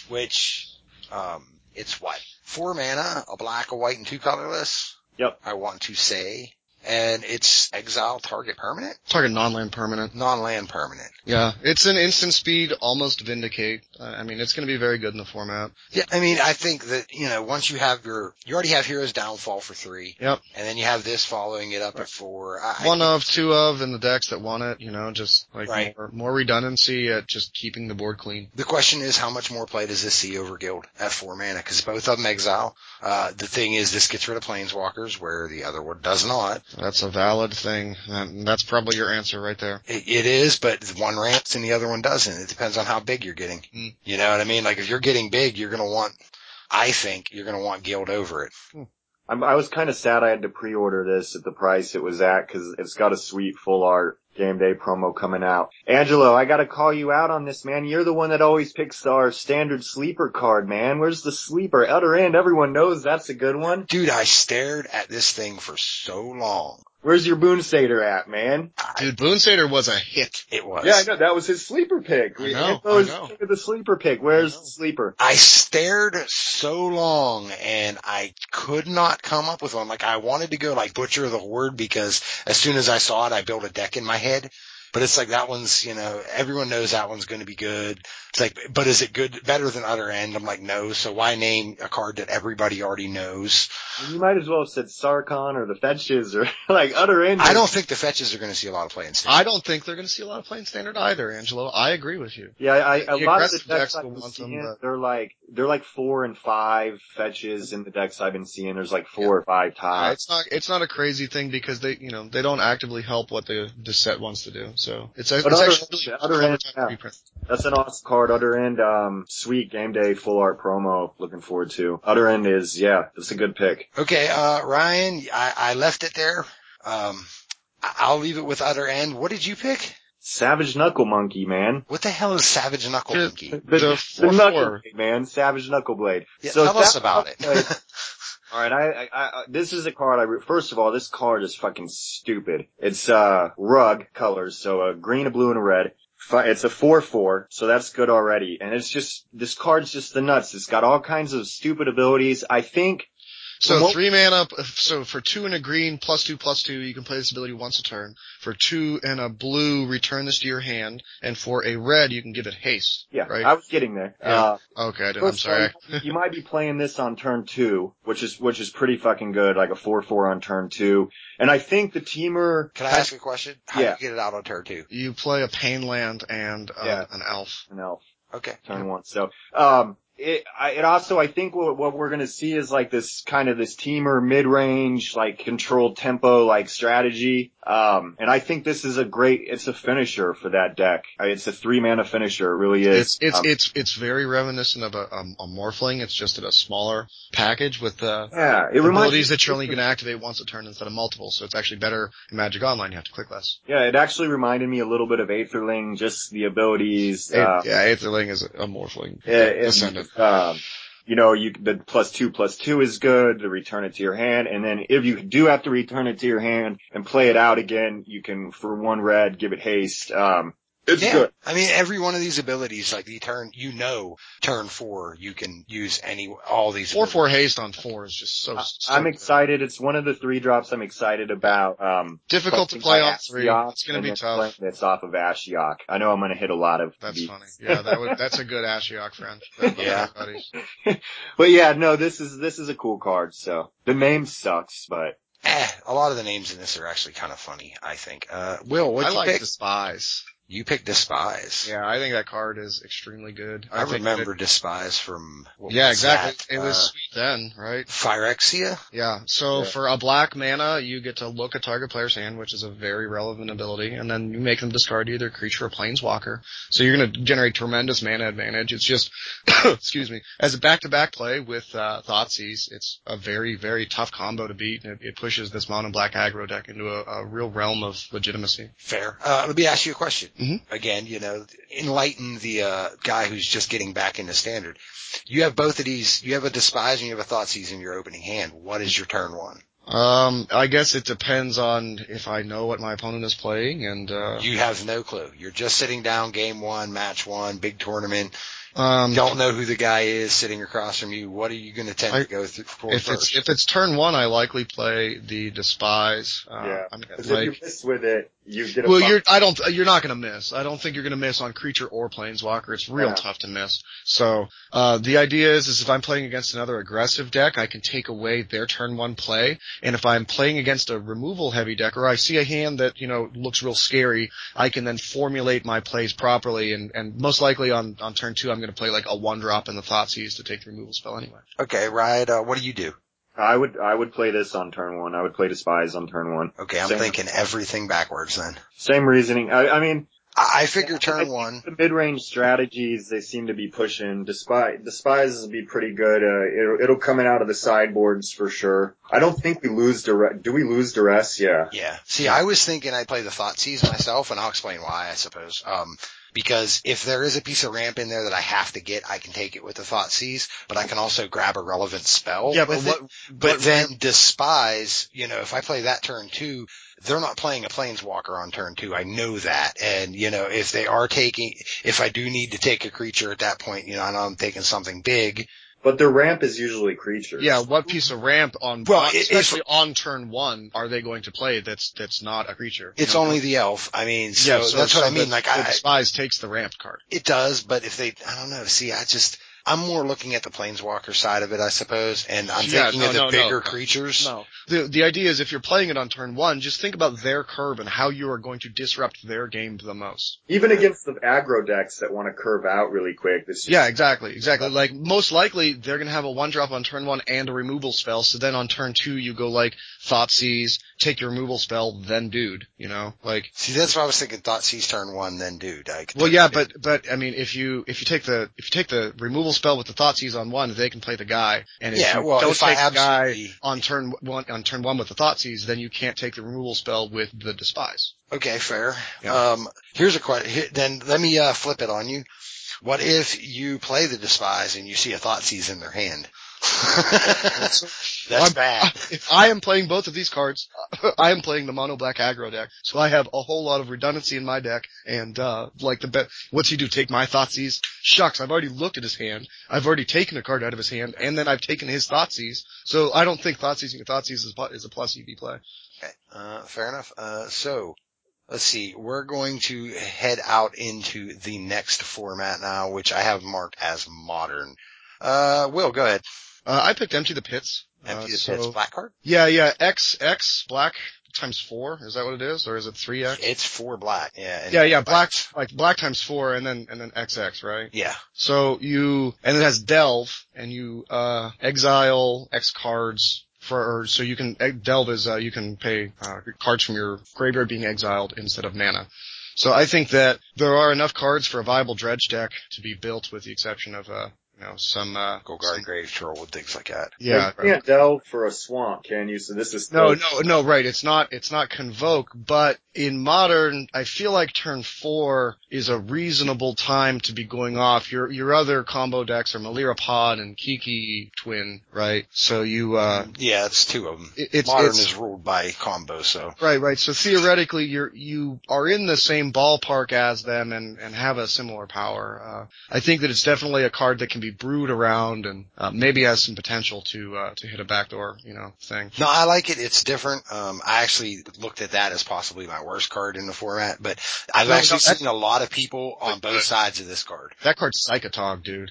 which, um, it's what? Four mana, a black, a white, and two colorless? Yep. I want to say. And it's exile target permanent? Target non-land permanent. Non-land permanent. Yeah, it's an instant speed, almost Vindicate. Uh, I mean, it's going to be very good in the format. Yeah, I mean, I think that, you know, once you have your, you already have Hero's Downfall for three. Yep. And then you have this following it up Right. at four. I, One I of, two of, in the decks that want it, you know, just like Right. more, more redundancy at just keeping the board clean. The question is, how much more play does this see over Guild at four mana? Because both of them exile. Uh, the thing is, this gets rid of Planeswalkers, where the other one does not. That's a valid thing. And that's probably your answer right there. It, it is, but one ramps and the other one doesn't. It depends on how big you're getting. Mm. You know what I mean? Like, if you're getting big, you're going to want, I think, you're going to want Guild over it. I'm, I was kind of sad I had to pre-order this at the price it was at because it's got a sweet full art game day promo coming out. Angelo, I gotta call you out on this, man. You're the one that always picks our standard sleeper card, man. Where's the sleeper? Outer End, everyone knows that's a good one. Dude, I stared at this thing for so long. Where's your Boon Satyr at, man? Dude, Boon Satyr was a hit. It was. Yeah, I know. That was his sleeper pick. I know, Angelo was I know. king of the sleeper pick. Where's I know. the sleeper? I stared so long and I could not come up with one. Like, I wanted to go like Butcher of the Horde because as soon as I saw it, I built a deck in my head. But it's like that one's, you know, everyone knows that one's going to be good. It's like, but is it good, better than Utter End? I'm like, no. So why name a card that everybody already knows? You might as well have said Sarkhan or the Fetches or like Utter End. I don't think the Fetches are going to see a lot of play in Standard. I don't think they're going to see a lot of playing Standard either, Angelo. I agree with you. Yeah, I, a The lot of the aggressive decks decks I've will been want them, seeing, but- they're like, they're like four and five fetches in the decks I've been seeing. There's like four or five Uh, ties. it's not, it's not a crazy thing because they, you know, they don't actively help what the, the set wants to do. So it's, it's But Utter actually End- really Utter clever End, time yeah. to reprint. That's an awesome card. Utter End, um, sweet game day full art promo. Looking forward to. Utter End is, yeah, it's a good pick. Okay, uh, Ryan, I, I left it there. Um, I- I'll leave it with Utter End. What did you pick? Savage Knuckle Monkey, man. What the hell is Savage Knuckle The- Monkey? The, The the four Knuckle four. Blade, man. Savage Knuckle Blade. Yeah, So tell us Savage about it. Knuckle Blade- All right, I, I, I, this is a card I, re- first of all, this card is fucking stupid. It's, uh, rug colors, so a green, a blue, and a red. Fi- It's a four four, so that's good already. And it's just, this card's just the nuts. It's got all kinds of stupid abilities. I think, So Well, three mana, so for two and a green, plus two, plus two, you can play this ability once a turn. For two and a blue, return this to your hand. And for a red, you can give it haste. yeah, Right? I was getting there. Yeah. Uh, Okay, I didn't, I'm first of all, sorry. you might be playing this on turn two, which is, which is pretty fucking good, like a four four on turn two. And I think the teamer, Can I ask a question? How Yeah. do you get it out on turn two? You play a pain land and uh, Yeah. an elf. an elf. Okay. Turn one. So, um, it, I, it also, I think what, what we're gonna see is like this kind of this teamer mid-range, like controlled tempo, like strategy. Um, and I think this is a great, it's a finisher for that deck. Uh, It's a three mana finisher. It really is. It's it's Um, it's it's very reminiscent of a, a, a Morphling. It's just in a smaller package with uh, yeah, it reminds abilities me, that you're only going to activate once a turn instead of multiple. So it's actually better in Magic Online. You have to click less. yeah, it actually reminded me a little bit of Aetherling, just the abilities. Uh, yeah, Aetherling is a Morphling. Yeah, and, Descendant. um, you know, you, the plus two plus two is good to return it to your hand. And then if you do have to return it to your hand and play it out again, you can, for one red, give it haste. Um, it's yeah. good. I mean, every one of these abilities, like the turn, you know, turn four, you can use any, all these. Four abilities. four haste on four is just so. I- so I'm good. excited. It's one of the three drops I'm excited about. Um, Difficult to play on three. It's going to be tough. It's off of Ashiok. I know I'm going to hit a lot of That's beats. funny. Yeah, that would that's a good Ashiok friend. Yeah. Buddies. But yeah, no, this is, this is a cool card. So the name sucks, but Eh, a lot of the names in this are actually kind of funny, I think. Uh, Will, what I you like pick? Despise. You picked Despise. Yeah, I think that card is extremely good. I, think remember that Despise from, what it, yeah, was exactly. that? It was Uh, sweet then, right? Phyrexia? Yeah. So Yeah. for a black mana, you get to look at target player's hand, which is a very relevant ability, and then you make them discard either creature or planeswalker. So you're going to generate tremendous mana advantage. It's just, excuse me, as a back-to-back play with uh, Thoughtseize, it's a very, very tough combo to beat, and it, it pushes this mono black aggro deck into a, a real realm of legitimacy. Fair. Uh, let me ask you a question. Mhm. Again, you know, enlighten the, uh, guy who's just getting back into Standard. You have both of these, you have a Despise and you have a Thoughtseize in your opening hand. What is your turn one? Um, I guess it depends on if I know what my opponent is playing, and uh You have no clue. You're just sitting down game one, match one, big tournament. Um, don't know who the guy is sitting across from you, what are you going to tend I, to go through for if first? it's if it's turn one, I likely play the Despise. Uh, Yeah, I mean, because like, if you miss with it, you get a well, buff. you're I don't you're not going to miss. I don't think you're going to miss on creature or planeswalker. It's real Yeah. tough to miss. So uh the idea is is if I'm playing against another aggressive deck, I can take away their turn one play, and if I'm playing against a removal heavy deck, or I see a hand that you know looks real scary, I can then formulate my plays properly, and and most likely on on turn two, I'm going to play like a one drop in the Thoughtseize to take the removal spell anyway. Okay, Riot, uh, what do you do? I would I would play this on turn one. I would play Despise on turn one. Okay, I'm Same, thinking everything backwards then. same reasoning. I, I mean, I, I figure I turn think one. the mid-range strategies they seem to be pushing. Despise Despise will be pretty good. Uh, it'll, it'll come in out of the sideboards for sure. I don't think we lose duress. Do we lose duress? Yeah. Yeah. See, I was thinking I'd play the Thoughtseize myself, and I'll explain why, I suppose. Um, because if there is a piece of ramp in there that I have to get, I can take it with the Thoughtseize, but I can also grab a relevant spell Yeah, but with what? it. But what then ramp- Despise, you know, if I play that turn two, they're not playing a Planeswalker on turn two. I know that. And, you know, if they are taking, if I do need to take a creature at that point, you know, I know I'm taking something big. But their ramp is usually creatures. Yeah, what piece of ramp on, Well, on it- especially on turn one, are they going to play that's that's not a creature? It's You know, only the elf. I mean, so, yeah, so that's what so I mean. the, Like, the I, Despise takes the ramp card. it does, but if they, I don't know. See, I just, I'm more looking at the Planeswalker side of it, I suppose, and I'm Yeah, thinking no, of the no, no, bigger no. creatures. No. The the idea is if you're playing it on turn one, just think about their curve and how you are going to disrupt their game the most. Even against the aggro decks that want to curve out really quick. This Yeah, exactly, exactly. Like, most likely, they're gonna have a one drop on turn one and a removal spell, so then on turn two, you go like, Thoughtseize, take your removal spell, then dude, you know? Like, See, that's why I was thinking Thoughtseize turn one, then dude. I could well, take yeah, it. but, but, I mean, if you, if you take the, if you take the removal spell with the Thoughtseize on one, they can play the guy, and if Yeah, you well, don't if I take the guy absolutely- on turn one, on turn one with the Thoughtseize, then you can't take the removal spell with the Despise. Okay, fair. Yeah. Um, here's a question. Then let me, uh, flip it on you. What if you play the Despise and you see a Thoughtseize in their hand? That's I'm- bad. If I am playing both of these cards, I am playing the mono black aggro deck, so I have a whole lot of redundancy in my deck. And uh like the bet, what's he do? Take my Thoughtseize? Shucks! I've already looked at his hand. I've already taken a card out of his hand, and then I've taken his Thoughtseize. So I don't think Thoughtseizing a Thoughtseize is, is a plus E V play. Okay, uh, fair enough. Uh, so, let's see. We're going to head out into the next format now, which I have marked as modern. Uh, Will, go ahead. Uh, I picked Empty the Pits. Empty uh, the so, Pits black card? Yeah, yeah. X X black times four. Is that what it is, or is it three X? It's four black. Yeah. and Yeah, yeah. Black white. like black times four, and then and then X X, right? Yeah. So you, and it has Delve, and you, uh, exile X cards for, or, so you can, Delve is, uh, you can pay, uh, cards from your graveyard being exiled instead of mana. So I think that there are enough cards for a viable dredge deck to be built with the exception of, uh, you know, some, uh, Golgari some- Grave Troll and things like that. yeah. You can't delve for a swamp, can you? So this is No, still- no, no, right. It's not, it's not Convoke, but in modern, I feel like turn four is a reasonable time to be going off. Your, your other combo decks are Malira Pod and Kiki Twin, right? So you, uh, Yeah, it's two of them. it- it's, Modern it's, is ruled by combo, so. right, right. So theoretically, you're, you are in the same ballpark as them and, and have a similar power. Uh, I think that it's definitely a card that can be brewed around and, uh, maybe has some potential to, uh, to hit a backdoor, you know, thing. No, I like it. It's different. Um, I actually looked at that as possibly my worst card in the format, but I've No, no, actually that- seen a lot of people on both sides of this card. That card's Psychotog, dude.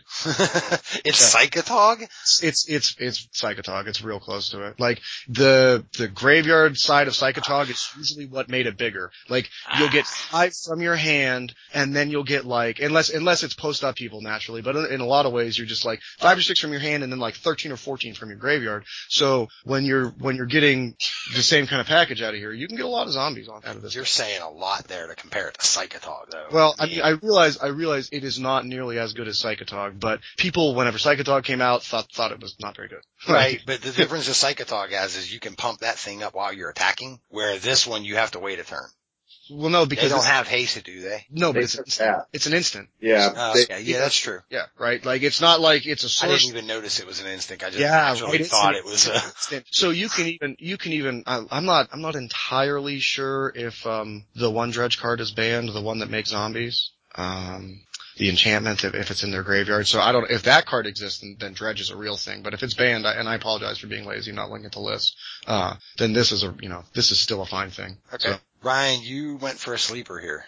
It's Psychotog? It's, it's, it's Psychotog. It's real close to it. Like, the, the graveyard side of Psychotog is usually what made it bigger. Like, you'll get five from your hand, and then you'll get like, unless, unless it's post upheaval naturally, but in, in a lot of ways, you're just like, five or six from your hand, and then like thirteen or fourteen from your graveyard. So, when you're, when you're getting the same kind of package out of here, you can get a lot of zombies on, out of this. You're saying a lot there to compare it to Psychotog, though. Well, I mean, I realize, I realize it is not nearly as good as Psychotog, but people, whenever Psychotog came out, thought, thought it was not very good. Right, but the difference with Psychotog has is you can pump that thing up while you're attacking, where this one you have to wait a turn. Well, no, They because don't it's, have haste, do they? no, but They it's, took it's, that. it's an instant. Yeah. Oh, they- okay, yeah, that's true. Yeah, right? Like, it's not like it's a I source. didn't even notice it was an instinct. I just Yeah, actually right, it's thought an it was a... instant. So you can even, you can even, I, I'm not, I'm not entirely sure if, um, the one dredge card is banned, the one that makes zombies. Um, the enchantment if, if it's in their graveyard. So I don't, if that card exists, then, then Dredge is a real thing. But if it's banned, I, and I apologize for being lazy, not linking it to list, uh, then this is a, you know, this is still a fine thing. Okay. So. Ryan, you went for a sleeper here.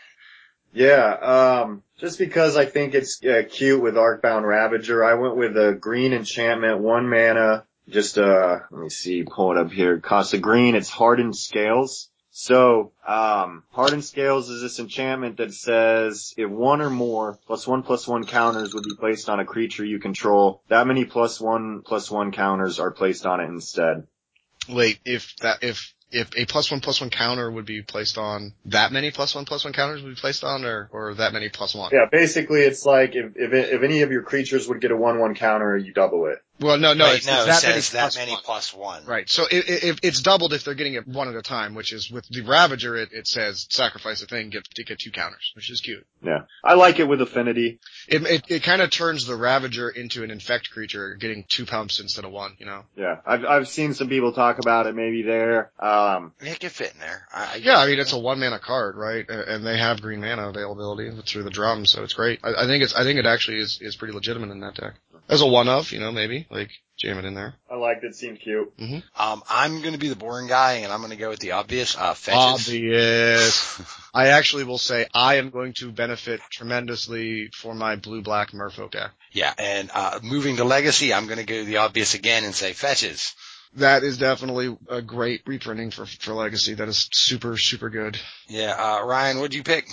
Yeah, um, just because I think it's uh, cute with Arcbound Ravager, I went with a green enchantment, one mana, just, uh, let me see, pull it up here. Cost a green, it's Hardened Scales. So, um, Hardened Scales is this enchantment that says if one or more plus one plus one counters would be placed on a creature you control, that many plus one plus one counters are placed on it instead. Wait, if that, if, if a plus one plus one counter would be placed on, that many plus one plus one counters would be placed on, or, or that many plus one? Yeah, basically it's like if, if, it, if any of your creatures would get a one one counter, you double it. Well, no, no, Right, it's, no, it's that it many says plus that many one. plus one. Right. So it, it, it's doubled if they're getting it one at a time, which is with the Ravager, it, it says sacrifice a thing, get, to get two counters, which is cute. Yeah. I like it with Affinity. It, it, it kind of turns the Ravager into an infect creature, getting two pumps instead of one, you know? Yeah. I've, I've seen some people talk about it maybe there. Um, It could fit in there. I, I, Yeah, I mean, it's a one mana card, right? And they have green mana availability through the drum, so it's great. I, I think it's, I think it actually is, is pretty legitimate in that deck. As a one of, you know, maybe, like, jam it in there. I liked it. Seemed cute. Mm-hmm. Um, I'm gonna be the boring guy, and I'm gonna go with the obvious, uh, fetches. Obvious. I actually will say I am going to benefit tremendously for my blue-black Merfolk deck. Yeah, and, uh, moving to Legacy, I'm gonna go the obvious again and say fetches. That is definitely a great reprinting for, for Legacy. That is super, super good. Yeah, uh, Ryan, what'd you pick?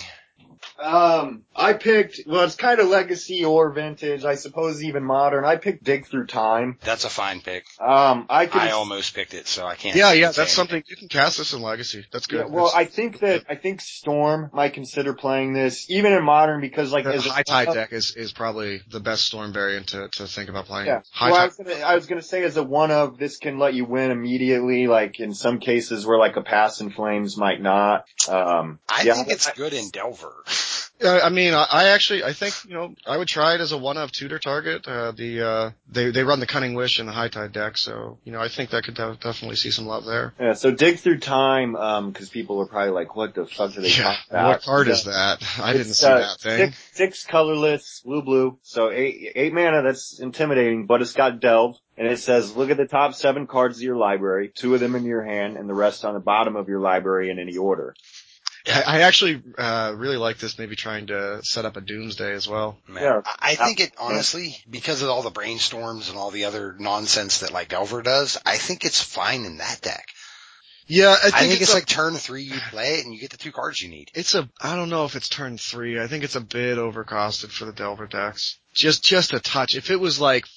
Um, I picked, well, it's kind of legacy or vintage, I suppose even modern. I picked Dig Through Time. That's a fine pick. Um, I could. I almost picked it, so I can't. Yeah, yeah, say that's something, you can cast this in Legacy. That's good. Yeah, well, That's, I think that, I think Storm might consider playing this, even in modern, because like, the as a High Tide deck is, is probably the best Storm variant to, to think about playing. Yeah. High Well, I Tide. was gonna, I was gonna say as a one of, this can let you win immediately, like in some cases where like a Pass in Flames might not. Um, I yeah, think it's I, good in Delver. Uh, I mean, I, I actually, I think, you know, I would try it as a one of tutor target. Uh, the, uh, they, they run the Cunning Wish in the High Tide deck, so, you know, I think that could de- definitely see some love there. Yeah, so Dig Through Time, um, cause people are probably like, what the fuck are they Yeah, talking about? what card Yeah. is that? I didn't It's, see uh, that thing. Six, six colorless, blue blue. So eight, eight mana, that's intimidating, but it's got Delve. And it says, look at the top seven cards of your library, two of them in your hand, and the rest on the bottom of your library in any order. I, I actually, uh, really like this, maybe trying to set up a Doomsday as well. Man, Yeah. I I think it, honestly, because of all the brainstorms and all the other nonsense that like Delver does, I think it's fine in that deck. Yeah, I think, I think it's, it's a, like turn three, you play it and you get the two cards you need. it's a, I don't know if it's turn three. I think it's a bit overcosted for the Delver decks. Just, just a touch. If it was like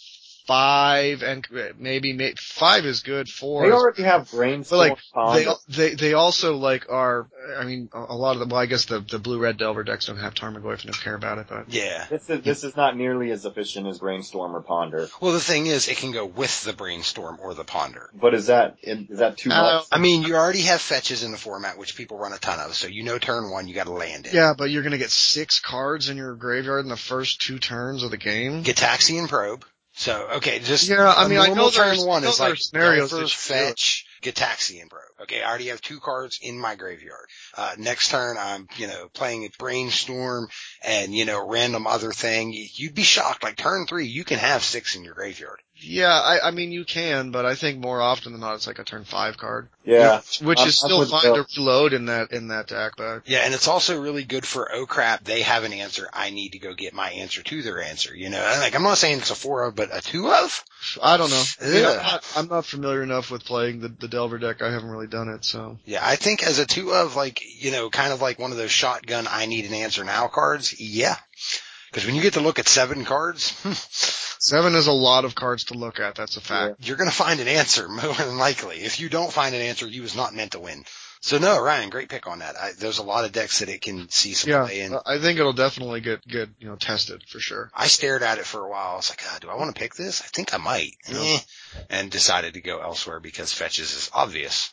five and maybe, maybe five is good, four They is already have But Brainstorm. like they Ponder. they they also like are I mean a, a lot of the well I guess the the blue red Delver decks don't have Tarmogoyf and don't care about it, but Yeah. This is, this is not nearly as efficient as Brainstorm or Ponder. Well, the thing is, it can go with the brainstorm or the ponder. But is that, is that too Uh, much? I mean, you already have fetches in the format, which people run a ton of, so you know turn one, you gotta land it. yeah, but you're gonna get six cards in your graveyard in the first two turns of the game. Gitaxian Probe. So, okay, just Yeah, I a mean, I normal know turn there's- one I know is there like are scenarios Delver, that you do it. fetch, Gitaxian Probe. Okay, I already have two cards in my graveyard. Uh, next turn I'm, you know, playing a Brainstorm and, you know, random other thing. You'd be shocked, like turn three, you can have six in your graveyard. Yeah, I I mean you can, but I think more often than not it's like a turn five card. Yeah. Which, which I'm- is I'm still with fine Bill. to reload in that in that deck, but Yeah, and it's also really good for, oh crap, they have an answer. I need to go get my answer to their answer. You know, like I'm not saying it's a four of, but a two of? I don't know. I mean, I'm, Ugh. not, I'm not familiar enough with playing the, the Delver deck. I haven't really done it, so. Yeah, I think as a two of, like, you know, kind of like one of those shotgun I need an answer now cards, yeah. Because when you get to look at seven cards, Seven is a lot of cards to look at, that's a fact. you're going to find an answer more than likely. If you don't find an answer, you was not meant to win. So no, Ryan, great pick on that. I, there's a lot of decks that it can see some Yeah, play in. I think it'll definitely get, get, you know, tested for sure. I stared at it for a while. I was like, ah, do I want to pick this? I think I might. Yeah. Eh. And decided to go elsewhere because fetches is obvious.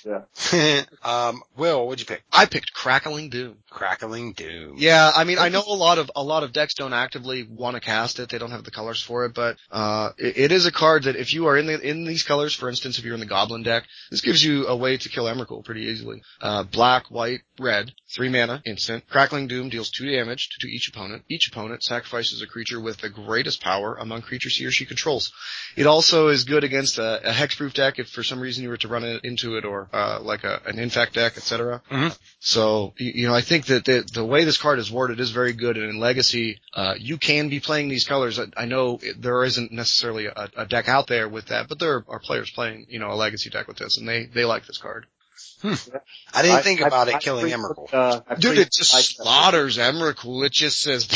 Yeah. um, Will, what'd you pick? I picked Crackling Doom. Crackling Doom. Yeah, I mean, I know a lot of a lot of decks don't actively want to cast it; they don't have the colors for it. But uh, it, it is a card that if you are in the in these colors, for instance, if you're in the Goblin deck, this gives you a way to kill Emrakul pretty easily. Uh, black, white, red, three mana, instant. Crackling Doom deals two damage to each opponent. Each opponent sacrifices a creature with the greatest power among creatures he or she controls. It also is good against a, a hexproof deck if for some reason you were to run it into it, or uh, like a, an infect deck, et cetera. Mm-hmm. So, you, you know, I think that the, the way this card is worded is very good, and in Legacy, uh, you can be playing these colors. I, I know it, there isn't necessarily a, a deck out there with that, but there are players playing, you know, a Legacy deck with this, and they, they like this card. Hmm. I didn't I, think I, about I, it killing I Emrakul. Uh, Dude, it just slaughters Emrakul. It just says,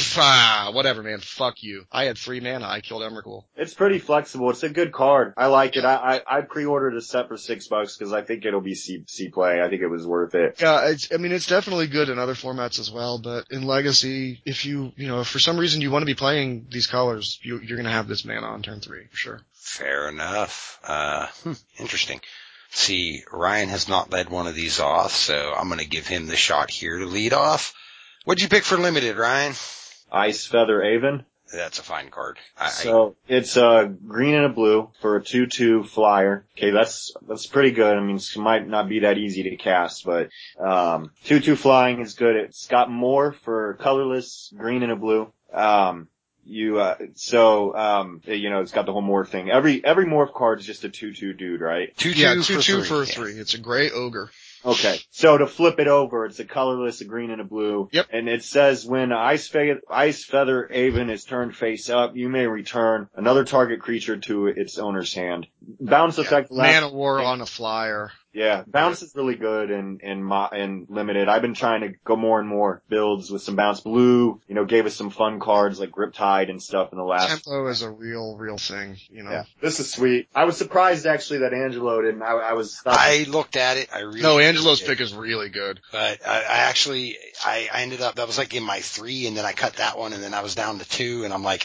ah, whatever, man, fuck you. I had three mana, I killed Emrakul. It's pretty flexible. It's a good card. I like it. I, I, I pre-ordered a set for six bucks because I think it'll be C, C play. I think it was worth it. Yeah, it's, I mean, it's definitely good in other formats as well, but in Legacy, if you, you know, if for some reason you want to be playing these colors, you, you're gonna have this mana on turn three, for sure. Fair enough. Uh, hmm, interesting. See, Ryan has not led one of these off, so I'm gonna give him the shot here to lead off. What'd you pick for limited, Ryan? Ice Feather Aven. That's a fine card. I, So it's a green and a blue for a two two flyer. Okay, that's that's pretty good. I mean, it might not be that easy to cast, but um two two flying is good. It's got more for colorless, green and a blue. Um you uh so um you know, it's got the whole morph thing. Every every morph card is just a two two dude, right? two two Yeah, for two two three. for a Yeah. three. It's a gray ogre. Okay. So to flip it over, it's a colorless, a green and a blue. Yep. And it says when Ice, Fe- Ice Feather Aven is turned face up, you may return another target creature to its owner's hand. Bounce Yeah. effect. Mana War on a flyer. Yeah, bounce is really good in in mo- in limited. I've been trying to go more and more builds with some bounce. Blue, you know, gave us some fun cards like Riptide and stuff in the last. Tempo is a real, real thing, you know. Yeah, this is sweet. I was surprised actually that Angelo didn't. I, I was. I looked at it. I really No, Angelo's did. pick is really good. But I, I actually, I, I ended up, that was like in my three, and then I cut that one, and then I was down to two, and I'm like,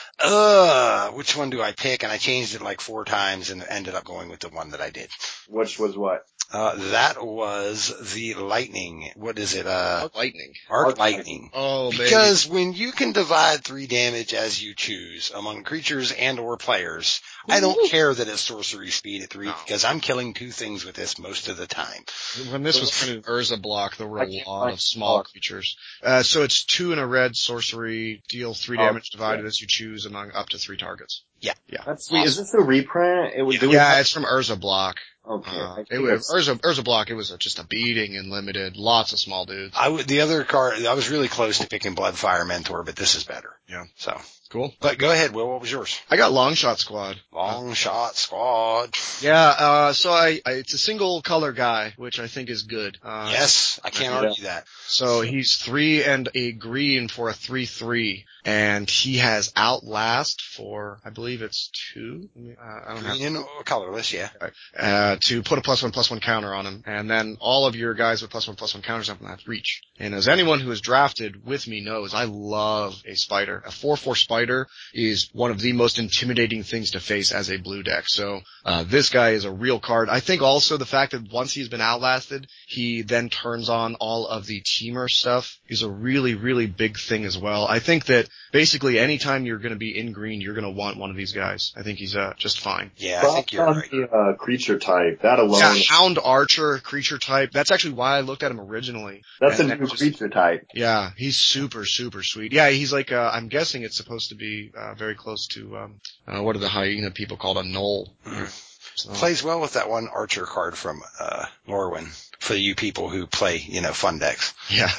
uh, which one do I pick? And I changed it like four times and ended up going with the one that I did. Which was what? Uh, that was the lightning. What is it? Uh, Arc Lightning. Arc, Arc lightning. Oh, baby. Because when you can divide three damage as you choose among creatures and or players, I don't care that it's sorcery speed at three No. because I'm killing two things with this most of the time. When this was printed in Urza block, there were I a can't lot find of small it. creatures. Uh, so it's two in a red sorcery, deal three Oh, damage divided yeah. as you choose among up to three targets. Yeah. Yeah. That's sweet. Is this a reprint? It was. Yeah. did we Yeah, have- it's from Urza block. Okay. Uh, I it think was, it's- Urza, Urza block, it was a, just a beating and limited. Lots of small dudes. I would, the other card, I was really close to picking Bloodfire Mentor, but this is better. Yeah. So, Cool. but go ahead, Will. What was yours? I got Long Shot Squad. Long Shot Squad. Yeah, uh, so I, I, it's a single color guy, which I think is good. Uh, Yes, I can't Yeah. argue that. So he's three and a green for a three three, and he has Outlast for, I believe it's two. Uh, I don't have Green and colorless, yeah. uh, to put a plus one plus one counter on him, and then all of your guys with plus one plus one counters have that reach. And as anyone who has drafted with me knows, I love a spider. A four four spider is one of the most intimidating things to face as a blue deck. So uh, this guy is a real card. I think also the fact that once he's been outlasted, he then turns on all of the teamer stuff is a really, really big thing as well. I think that basically anytime you're going to be in green, you're going to want one of these guys. I think he's uh, just fine. Yeah, I think you're on right. the uh, creature type. That alone. Yeah, Hound Archer, creature type. That's actually why I looked at him originally. That's a And that new just- creature type. Yeah, he's super, super sweet. Yeah, he's like, uh, I'm guessing it's supposed to be, uh, very close to, um, uh, what are the hyena people called? A knoll. So, Plays well with that one Archer card from, uh, Norwin for you people who play, you know, fun decks. yeah.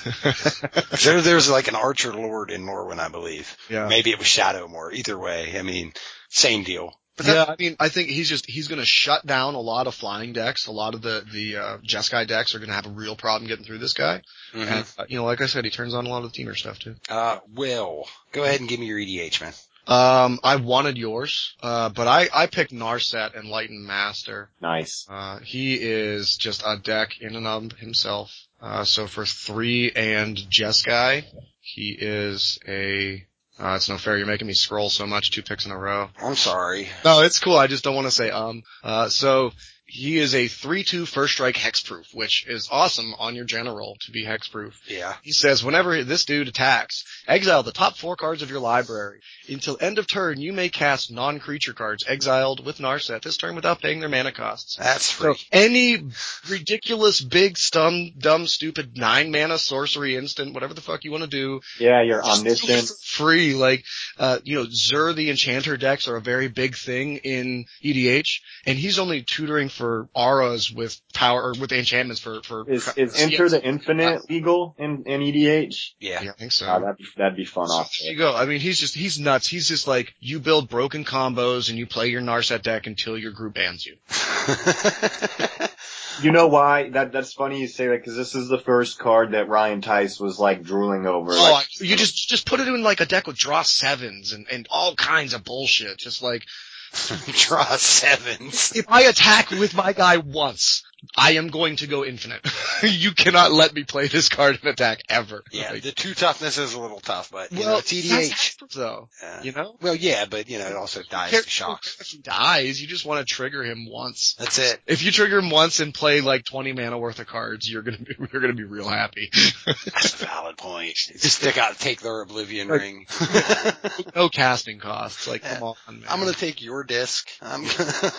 there, there's like an Archer Lord in Norwin, I believe. Yeah. Maybe it was Shadowmoor. Either way, I mean, same deal. But Yeah, I mean, I think he's just, he's gonna shut down a lot of flying decks. A lot of the, the, uh, Jeskai decks are gonna have a real problem getting through this guy. Mhm. And, uh, you know, like I said, he turns on a lot of the teamer stuff too. Uh, Will, go ahead and give me your E D H, man. Um, I wanted yours, uh, but I, I picked Narset Enlightened Master. Nice. Uh, he is just a deck in and of himself. Uh, so for three and Jeskai, he is a, uh, it's no fair. You're making me scroll so much, two picks in a row. I'm sorry. No, it's cool. I just don't want to say, um, uh, so he is a three two first strike hexproof, which is awesome on your general to be hexproof. Yeah. He says, whenever this dude attacks, exile the top four cards of your library. Until end of turn, you may cast non-creature cards exiled with Narset this turn without paying their mana costs. That's free. So any ridiculous, big, dumb, dumb, stupid nine mana sorcery instant, whatever the fuck you want to do. Yeah, you're just omniscient. Free, like, uh, you know, Zur the Enchanter decks are a very big thing in E D H, and he's only tutoring for auras with power, or with enchantments for, for. Is, is Enter the Infinite legal in, in E D H? Yeah. Yeah, I think so. Oh, that'd be, that'd be fun So off there you go. I mean, he's just, he's nuts. He's just like, you build broken combos and you play your Narset deck until your group bans you. You know why? That that's funny you say that, because this is the first card that Ryan Tice was like drooling over. Oh, like, you just just put it in like a deck with draw sevens and and all kinds of bullshit. Just like draw sevens. If I attack with my guy once, I am going to go infinite. You cannot let me play this card and attack ever. Yeah, like, the two toughness is a little tough, but you well, know, it's E D H. that's hexproof, though. Yeah. You know? Well, yeah, but you know, it also dies to shocks. If he dies, you just want to trigger him once. That's it. If you trigger him once and play like twenty mana worth of cards, you're gonna be, you're gonna be real happy. That's a valid point. Just stick out, take their Oblivion like, Ring. No casting costs. Like, yeah. come on, man. I'm gonna take your disc. I'm gonna...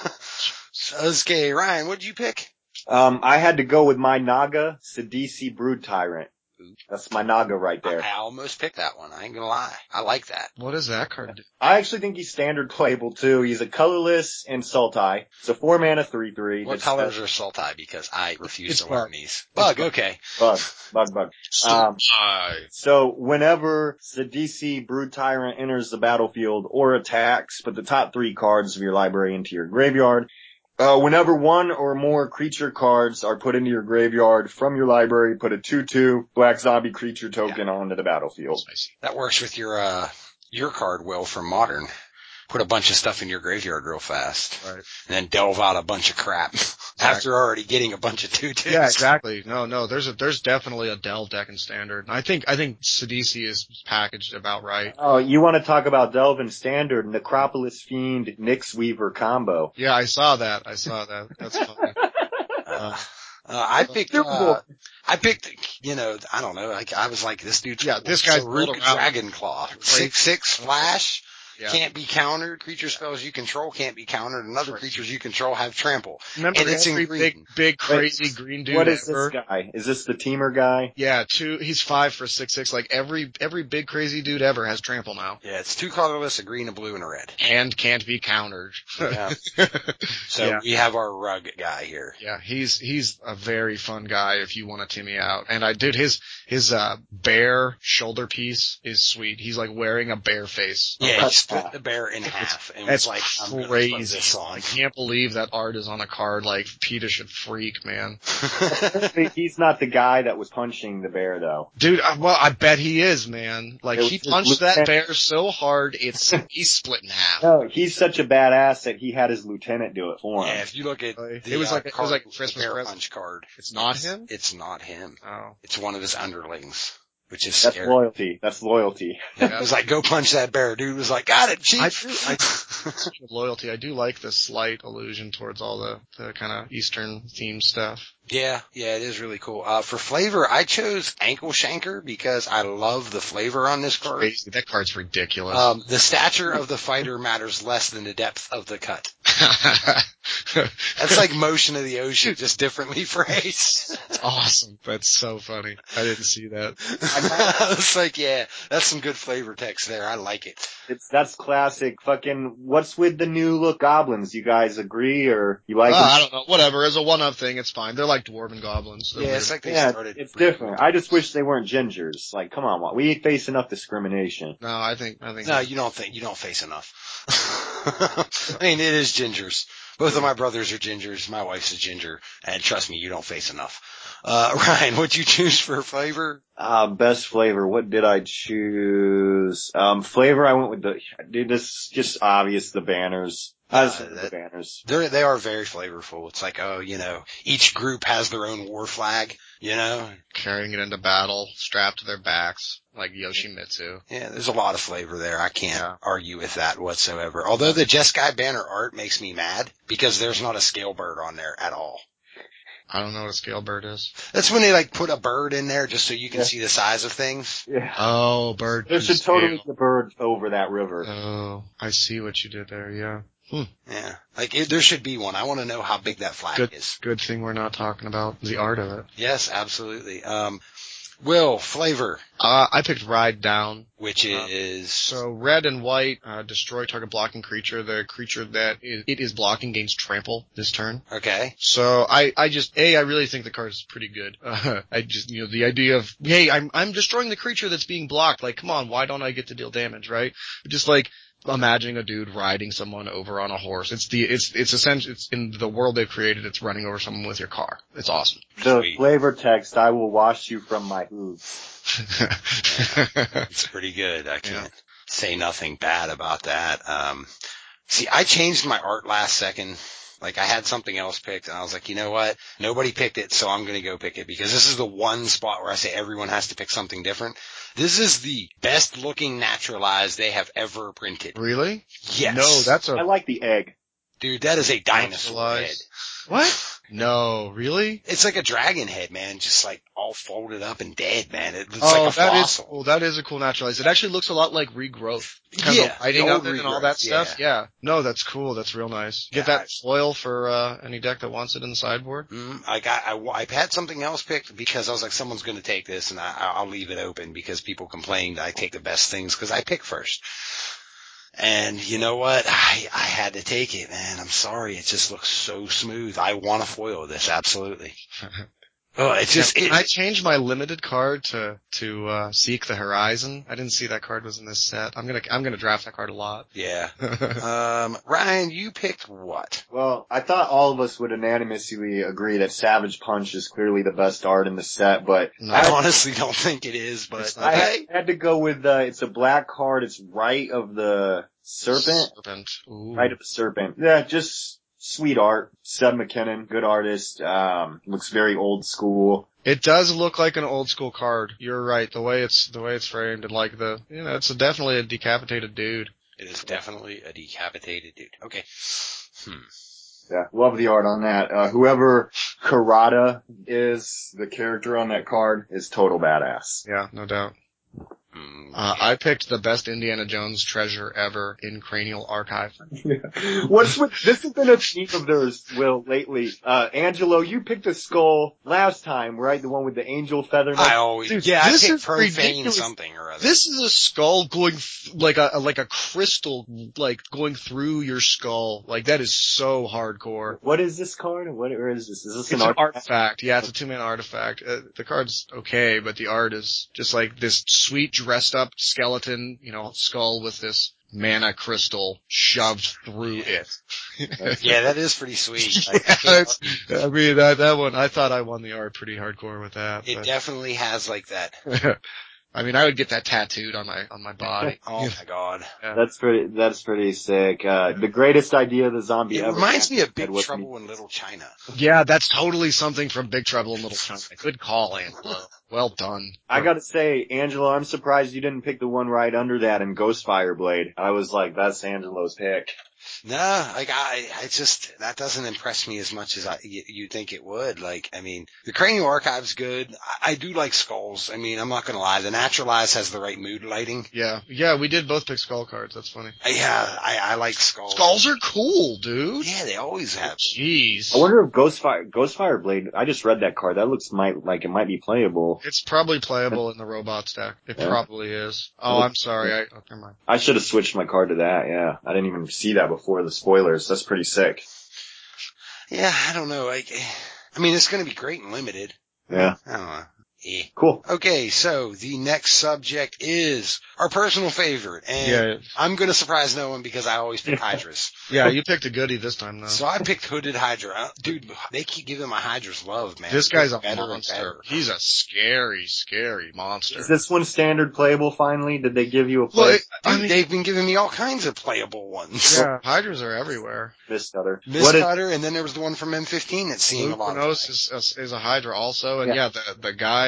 Okay, Ryan, what'd you pick? Um, I had to go with my Naga, Sidisi Brood Tyrant. That's my Naga right there. I almost picked that one. I ain't gonna lie. I like that. What does that card do? I actually think he's standard playable too. He's a colorless and Sultai. It's a four mana three three. What colors are Sultai? Because I refuse It's to learn bug. these. Bug, okay. Bug, bug, bug. Um, Sultai. so whenever Sidisi Brood Tyrant enters the battlefield or attacks, put the top three cards of your library into your graveyard. Uh, whenever one or more creature cards are put into your graveyard from your library, put a two two black zombie creature token yeah. onto the battlefield. That works with your, uh, your card, Will, from Modern. Put a bunch of stuff in your graveyard real fast. Right. And then delve out a bunch of crap. Exactly. After already getting a bunch of two twos. Yeah, exactly. No, no, there's a, there's definitely a delve deck in Standard. I think, I think Sidisi is packaged about right. Oh, you want to talk about delve in Standard, Necropolis Fiend, Nyx Weaver combo. Yeah, I saw that. I saw that. That's funny. uh, Uh, I picked, uh, I picked, you know, I don't know, like, I was like, this dude's, yeah, this guy's Rook Dragonclaw. Six, six flash, yeah. Can't be countered. Creature spells you control can't be countered, and other creatures you control have trample. Remember and it's every in green. big, big, crazy Wait, green dude What is ever? this guy? Is this the teamer guy? Yeah, two, he's five for six, six. Like every, every big crazy dude ever has trample now. Yeah, it's two colorless, a green, a blue, and a red. And can't be countered. Yeah. So yeah. we have our rug guy here. Yeah, he's, he's a very fun guy if you want to team me out. And I did his, his, uh, bear shoulder piece is sweet. He's like wearing a bear face. Yeah, he split the bear in half and was like, I'm crazy. Gonna put this on. I can't believe that art is on a card. Like, PETA should freak, man. He's not the guy that was punching the bear though. Dude, uh, well, I bet he is, man. Like, he punched that lieutenant. bear so hard, it's, he's split in half. No, he's such a badass that he had his lieutenant do it for him. Yeah, if you look at Really? the It was uh, like- it card, was like the Christmas bear present. punch card, It's not it's, him? It's not him. Oh. It's one of his underlings, which is That's scary. loyalty. That's loyalty. Yeah, it was like, go punch that bear. Dude was like, got it, chief. I do, I, speaking of loyalty, I do like the slight allusion towards all the, the kind of Eastern themed stuff. Yeah, yeah, it is really cool. Uh, for flavor, I chose Ankle Shanker because I love the flavor on this card. Crazy. That card's ridiculous. Um, the stature of the fighter matters less than the depth of the cut. That's like motion of the ocean, just differently phrased. That's awesome. That's so funny. I didn't see that. I was like, yeah, that's some good flavor text there. I like it. It's that's classic. Fucking what's with the new look goblins? You guys agree or you like? Uh, them? I don't know. Whatever. As a one-up thing, it's fine. They're like dwarven goblins. They're Yeah, weird. it's like they Yeah, started. it's different. I just wish they weren't gingers. Like, come on, we face enough discrimination. No, I think, I think. No, you don't think, you don't face enough. I mean, it is gingers. Both of my brothers are gingers. My wife's a ginger. And trust me, you don't face enough. Uh, Ryan, what'd you choose for flavor? Uh, best flavor. What did I choose? Um, flavor. I went with the, dude, this is just obvious. The banners. I just Uh, went with that- the banners. They're, they are very flavorful. It's like, oh, you know, each group has their own war flag, you know? Carrying it into battle, strapped to their backs, like Yoshimitsu. Yeah, there's a lot of flavor there. I can't Yeah. argue with that whatsoever. Although the Jeskai banner art makes me mad because there's not a scale bird on there at all. I don't know what a scale bird is. That's when they like put a bird in there just so you can Yeah. see the size of things. Yeah. Oh, bird. There to should totally scale. be a bird over that river. Oh, I see what you did there. Yeah. Hmm. Yeah. Like it, there should be one. I want to know how big that flag Good. is. Good thing we're not talking about the art of it. Yes, absolutely. Um, Will, flavor, Uh, I picked Ride Down. which Uh, is, So red and white, uh, destroy target blocking creature. The creature that is, it is blocking gains trample this turn. okay. So I, I just, A, I really think the card is pretty good. Uh, I just, you know, the idea of, hey, I'm, I'm destroying the creature that's being blocked. Like, come on, why don't I get to deal damage, right? Just like, imagining a dude riding someone over on a horse. It's the, it's, it's essentially, it's in the world they've created, it's running over someone with your car. It's awesome. The Sweet. flavor text, I will wash you from my hooves. It's pretty good. I can't say nothing bad about that. Um, see, I changed my art last second. Like I had something else picked and I was like, you know what? Nobody picked it, so I'm going to go pick it because this is the one spot where I say everyone has to pick something different. This is the best looking naturalized they have ever printed. Really? Yes. No, that's a, I like the egg. Dude, that is a dinosaur head. Naturalized. What? No, really? It's like a dragon head, man, just like all folded up and dead, man. It looks Oh, like a that is fossil. cool. That is a cool naturalized. It actually looks a lot like regrowth. Kind Yeah, of lighting the of old it and all regrowth, that stuff. yeah. Yeah. No, that's cool. That's real nice. Get Yeah, that foil for uh any deck that wants it in the sideboard. Mm, I got, I, I had something else picked because I was like, someone's going to take this and I, I'll leave it open because people complained I take the best things because I pick first. And you know what? I, I had to take it, man. I'm sorry. It just looks so smooth. I want to foil this. Absolutely. Oh, it's just, Can it, I changed my limited card to to uh Seek the Horizon. I didn't see that card was in this set. I'm gonna I'm gonna draft that card a lot. yeah. Um, Ryan, you picked what? Well, I thought all of us would unanimously agree that Savage Punch is clearly the best art in the set, but No. I I, honestly don't think it is, but It's not. I okay. had to go with, uh, it's a black card, it's right of the serpent, Serpent. Ooh. right of the serpent. Yeah, just sweet art. Seb McKinnon, good artist, um, looks very old school. It does look like an old school card. You're right. The way it's the way it's framed and like the you know, it's a, definitely a decapitated dude. It is definitely a decapitated dude. Okay. Hmm. Yeah, love the art on that. Uh, whoever Karada is, the character on that card, is total badass. Yeah, no doubt. Hmm. Uh, I picked the best Indiana Jones treasure ever in Cranial Archive. What's with, this has been a theme of theirs, Will, lately. Uh, Angelo, you picked a skull last time, right? The one with the angel feather. I always, Dude, yeah, I this picked is profane ridiculous. something or other. This is a skull going th- like a like a crystal, like going through your skull. Like that is so hardcore. What is this card? What or is this? Is this It's an an art? artifact. Yeah, it's a two-man artifact. Uh, the card's okay, but the art is just like this sweet dressed up skeleton, you know, skull with this mana crystal shoved through it. Yeah, that is pretty sweet. Like, I Yeah, can't- it's, I mean, that, that one, I thought I won the art pretty hardcore with that. it but- definitely has like that. I mean, I would get that tattooed on my, on my body. Oh my god. That's pretty. That's pretty sick. Uh, the greatest idea the zombie It ever reminds had me of Big was Trouble in Little China. Yeah, that's totally something from Big Trouble in Little China. Good call, Angelo. Well done. I gotta say, Angelo, I'm surprised you didn't pick the one right under that in Ghostfire Blade. I was like, that's Angelo's pick. Nah, like I, I just, that doesn't impress me as much as I, you, you think it would. Like, I mean, the Cranial Archive's good. I, I do like skulls. I mean, I'm not gonna lie. The Naturalized has the right mood lighting. Yeah, yeah, we did both pick skull cards. That's funny. I, yeah, I, I like skulls. Skulls are cool, dude. Yeah, they always have. Jeez. I wonder if Ghostfire, Ghostfire Blade, I just read that card. That looks might, like it might be playable. It's probably playable in the robots deck. It Yeah. probably is. Oh, I'm sorry. I, oh, never mind. I should have switched my card to that, yeah. I didn't even see that before the spoilers. That's pretty sick. Yeah, I don't know. Like, I mean, it's gonna be great and limited. Yeah. I don't know. Eh. Cool. Okay, so the next subject is our personal favorite, and Yeah, I'm gonna surprise no one because I always pick Hydras. yeah, you picked a goodie this time, though. So I picked Hooded Hydra. I- Dude, they keep giving my Hydras love, man. This guy's a Better and monster. better. He's a scary, scary monster. Is this one standard playable finally? Did they give you a Well, play? it- I Dude, mean, they've been giving me all kinds of playable ones. yeah, Hydras are everywhere. Miss Cutter. Miss What is, Cutter, and then there was the one from M fifteen that's seeing a lot of Lucanos play. is, is, is a Hydra also, and Yeah. yeah, the, the guy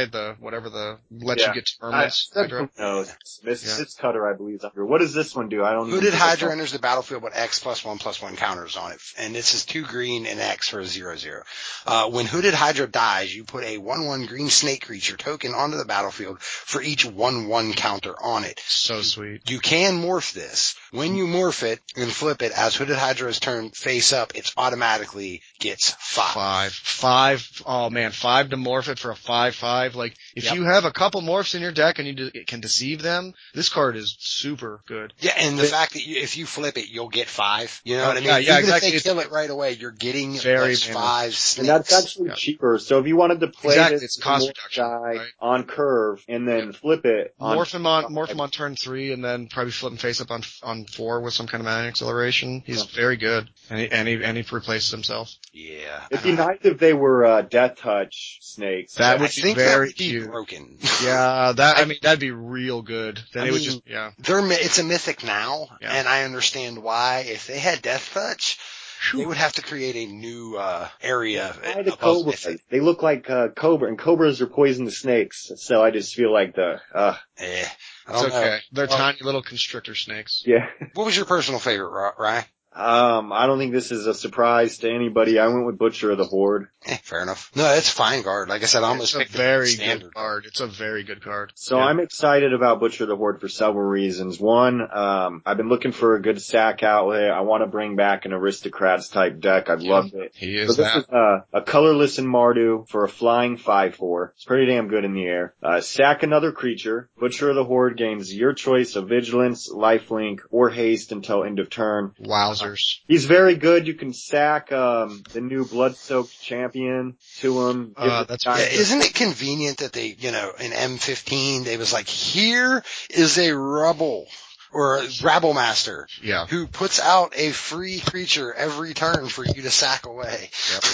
Samurai, the whatever the lets Yeah. you get terminals. I, Hydra. no, this Yeah. Sith Cutter, I believe, is under. What does this one do? I don't even Hooded think I Hydra know. enters the battlefield with X plus one plus one counters on it, and this is two green and X for a zero zero. Uh, when Hooded Hydra dies, you put a one one green snake creature token onto the battlefield for each one one counter on it. So sweet. You can morph this. When you morph it and flip it as Hooded Hydra's turn face up, it automatically gets five. Five. Five. Oh man, five to morph it for a five five. Like, if Yep. you have a couple morphs in your deck and you de- can deceive them, this card is super good. Yeah, and the fact that you, if you flip it, you'll get five. You know Oh, what I mean? yeah, yeah, Even exactly. if they kill it right away, you're getting Very those mana. five And snakes. that's actually Yeah. cheaper. So if you wanted to play Exactly, this it's cost morph reduction, guy right? on curve and then flip it on Morph him on, morph him on turn three, and then probably flip him face up on on four with some kind of mana acceleration. He's Yeah. very good, and he and he, and he replaces himself. Yeah. It'd be nice if they were uh, Death Touch snakes. That I would be think that very would be cute. broken. Yeah, that I, I- mean that'd be real good. Then I it would mean, just yeah. They're, mi- it's a mythic now, Yeah. and I understand why. If they had Death Touch, they Whew. would have to create a new uh area Why the above cobras? mythic. They look like uh, cobra, and cobras are poisonous snakes. So I just feel like the uh, Eh, I It's don't know. okay. They're Well, tiny little constrictor snakes. yeah. What was your personal favorite, Ry- Rye? Um, I don't think this is a surprise to anybody. I went with Butcher of the Horde. Eh, fair enough. No, it's a fine card. Like I said, I almost It's a picked the very standard good card. It's a very good card. So Yeah. I'm excited about Butcher of the Horde for several reasons. One, um, I've been looking for a good sack outlet. I want to bring back an Aristocrats type deck. I'd Yeah. love it. He So is this that. is uh, a colorless in Mardu for a flying five four. It's pretty damn good in the air. Uh, sack another creature. Butcher of the Horde gains your choice of Vigilance, Lifelink, or Haste until end of turn. Wowzers. He's very good. You can sack um, the new Blood-Soaked Champion to him. Give Uh, the that's guy- Yeah, isn't it convenient that they, you know, in M fifteen, they was like, here is a rebel or a rabble master Yeah. who puts out a free creature every turn for you to sack away.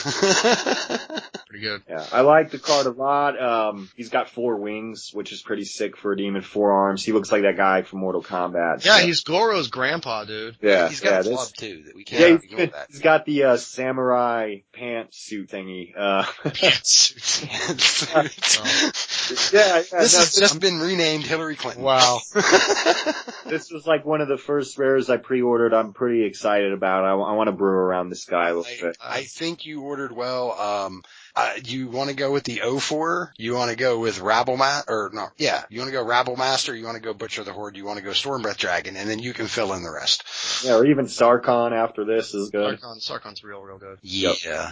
Pretty good. Yeah, I like the card a lot. Um, he's got four wings, which is pretty sick for a demon. Four arms. He looks like that guy from Mortal Kombat. Yeah, so- he's Goro's grandpa, dude. yeah, He's got yeah, a this- club too that we Yeah, can't he's, ignore good. that. He's got the uh, samurai pantsuit thingy. Uh, Pantsuits. yeah, yeah. This no, has this, just been renamed Hillary Clinton. Wow. this was like one of the first rares I pre-ordered. I'm pretty excited about. I, I want to brew around this guy a little I, bit. I think you ordered well. Um, uh, you want to go with the O four? You want to go with Rabble Ma- or no, yeah, you want to go Rabble Master, you want to go Butcher of the Horde, you want to go Stormbreath Dragon, and then you can fill in the rest. Yeah, or even Sarkon after this is good. Sarkon, Sarkon's real, real good. Yeah.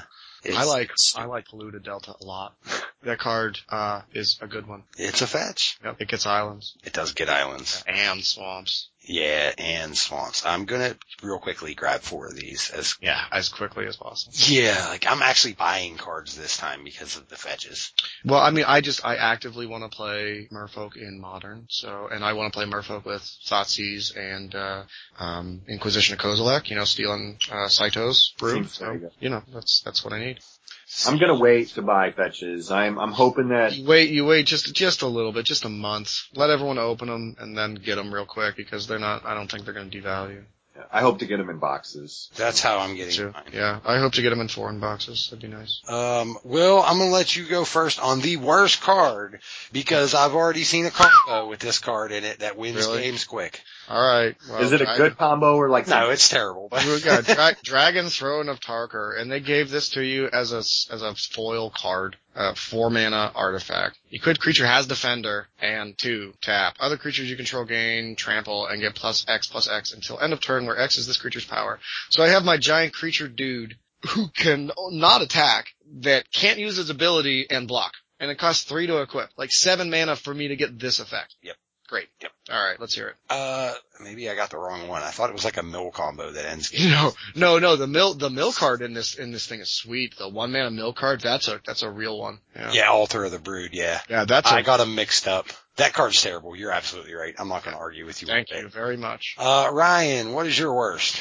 I It's- like it's, I like Polluted Delta a lot. That card uh is a good one. it's a fetch. Yep. It gets islands It does get islands. and swamps. Yeah, and swamps. I'm gonna real quickly grab four of these as Yeah, as quickly as possible. yeah, like I'm actually buying cards this time because of the fetches. Well, I mean, I just I actively want to play Merfolk in Modern, so and I want to play Merfolk with Thoughtseize and uh um Inquisition of Kozilek, you know, stealing uh Saito's brew. Seems very So, good. you know, that's that's what I need. I'm gonna wait to buy fetches. I'm I'm hoping that You wait, you wait just just a little bit, just a month. Let everyone open them and then get them real quick because they're not. I don't think they're going to devalue. I hope to get them in boxes. That's how I'm getting Too. mine. Yeah, I hope to get them in foreign boxes. That'd be nice. Um, Will, I'm gonna let you go first on the worst card because I've already seen a combo with this card in it that wins Really? games quick. All right. Well, Is it a Dragon- good combo or like No, it's terrible. But We got Dra- Dragon Throne of Tarkar, and they gave this to you as a as a foil card, uh, four mana artifact. You could creature has Defender and two tap. Other creatures you control gain trample and get plus X plus X until end of turn, where X is this creature's power. So I have my giant creature dude who can not attack that can't use his ability and block, and it costs three to equip, like seven mana for me to get this effect. Yep. Great. Yep. All right, let's hear it. uh, maybe I got the wrong one. I thought it was like a mill combo that ends games. No, no, no. The mill, the mill card in this in this thing is sweet. The one mana mill card, that's a that's a real one. Yeah, Yeah, Altar of the Brood. Yeah, yeah that's. I A, got them mixed up. That card's terrible. You're absolutely right. I'm not going to argue with you. Thank one you bit. very much. Uh, Ryan, what is your worst?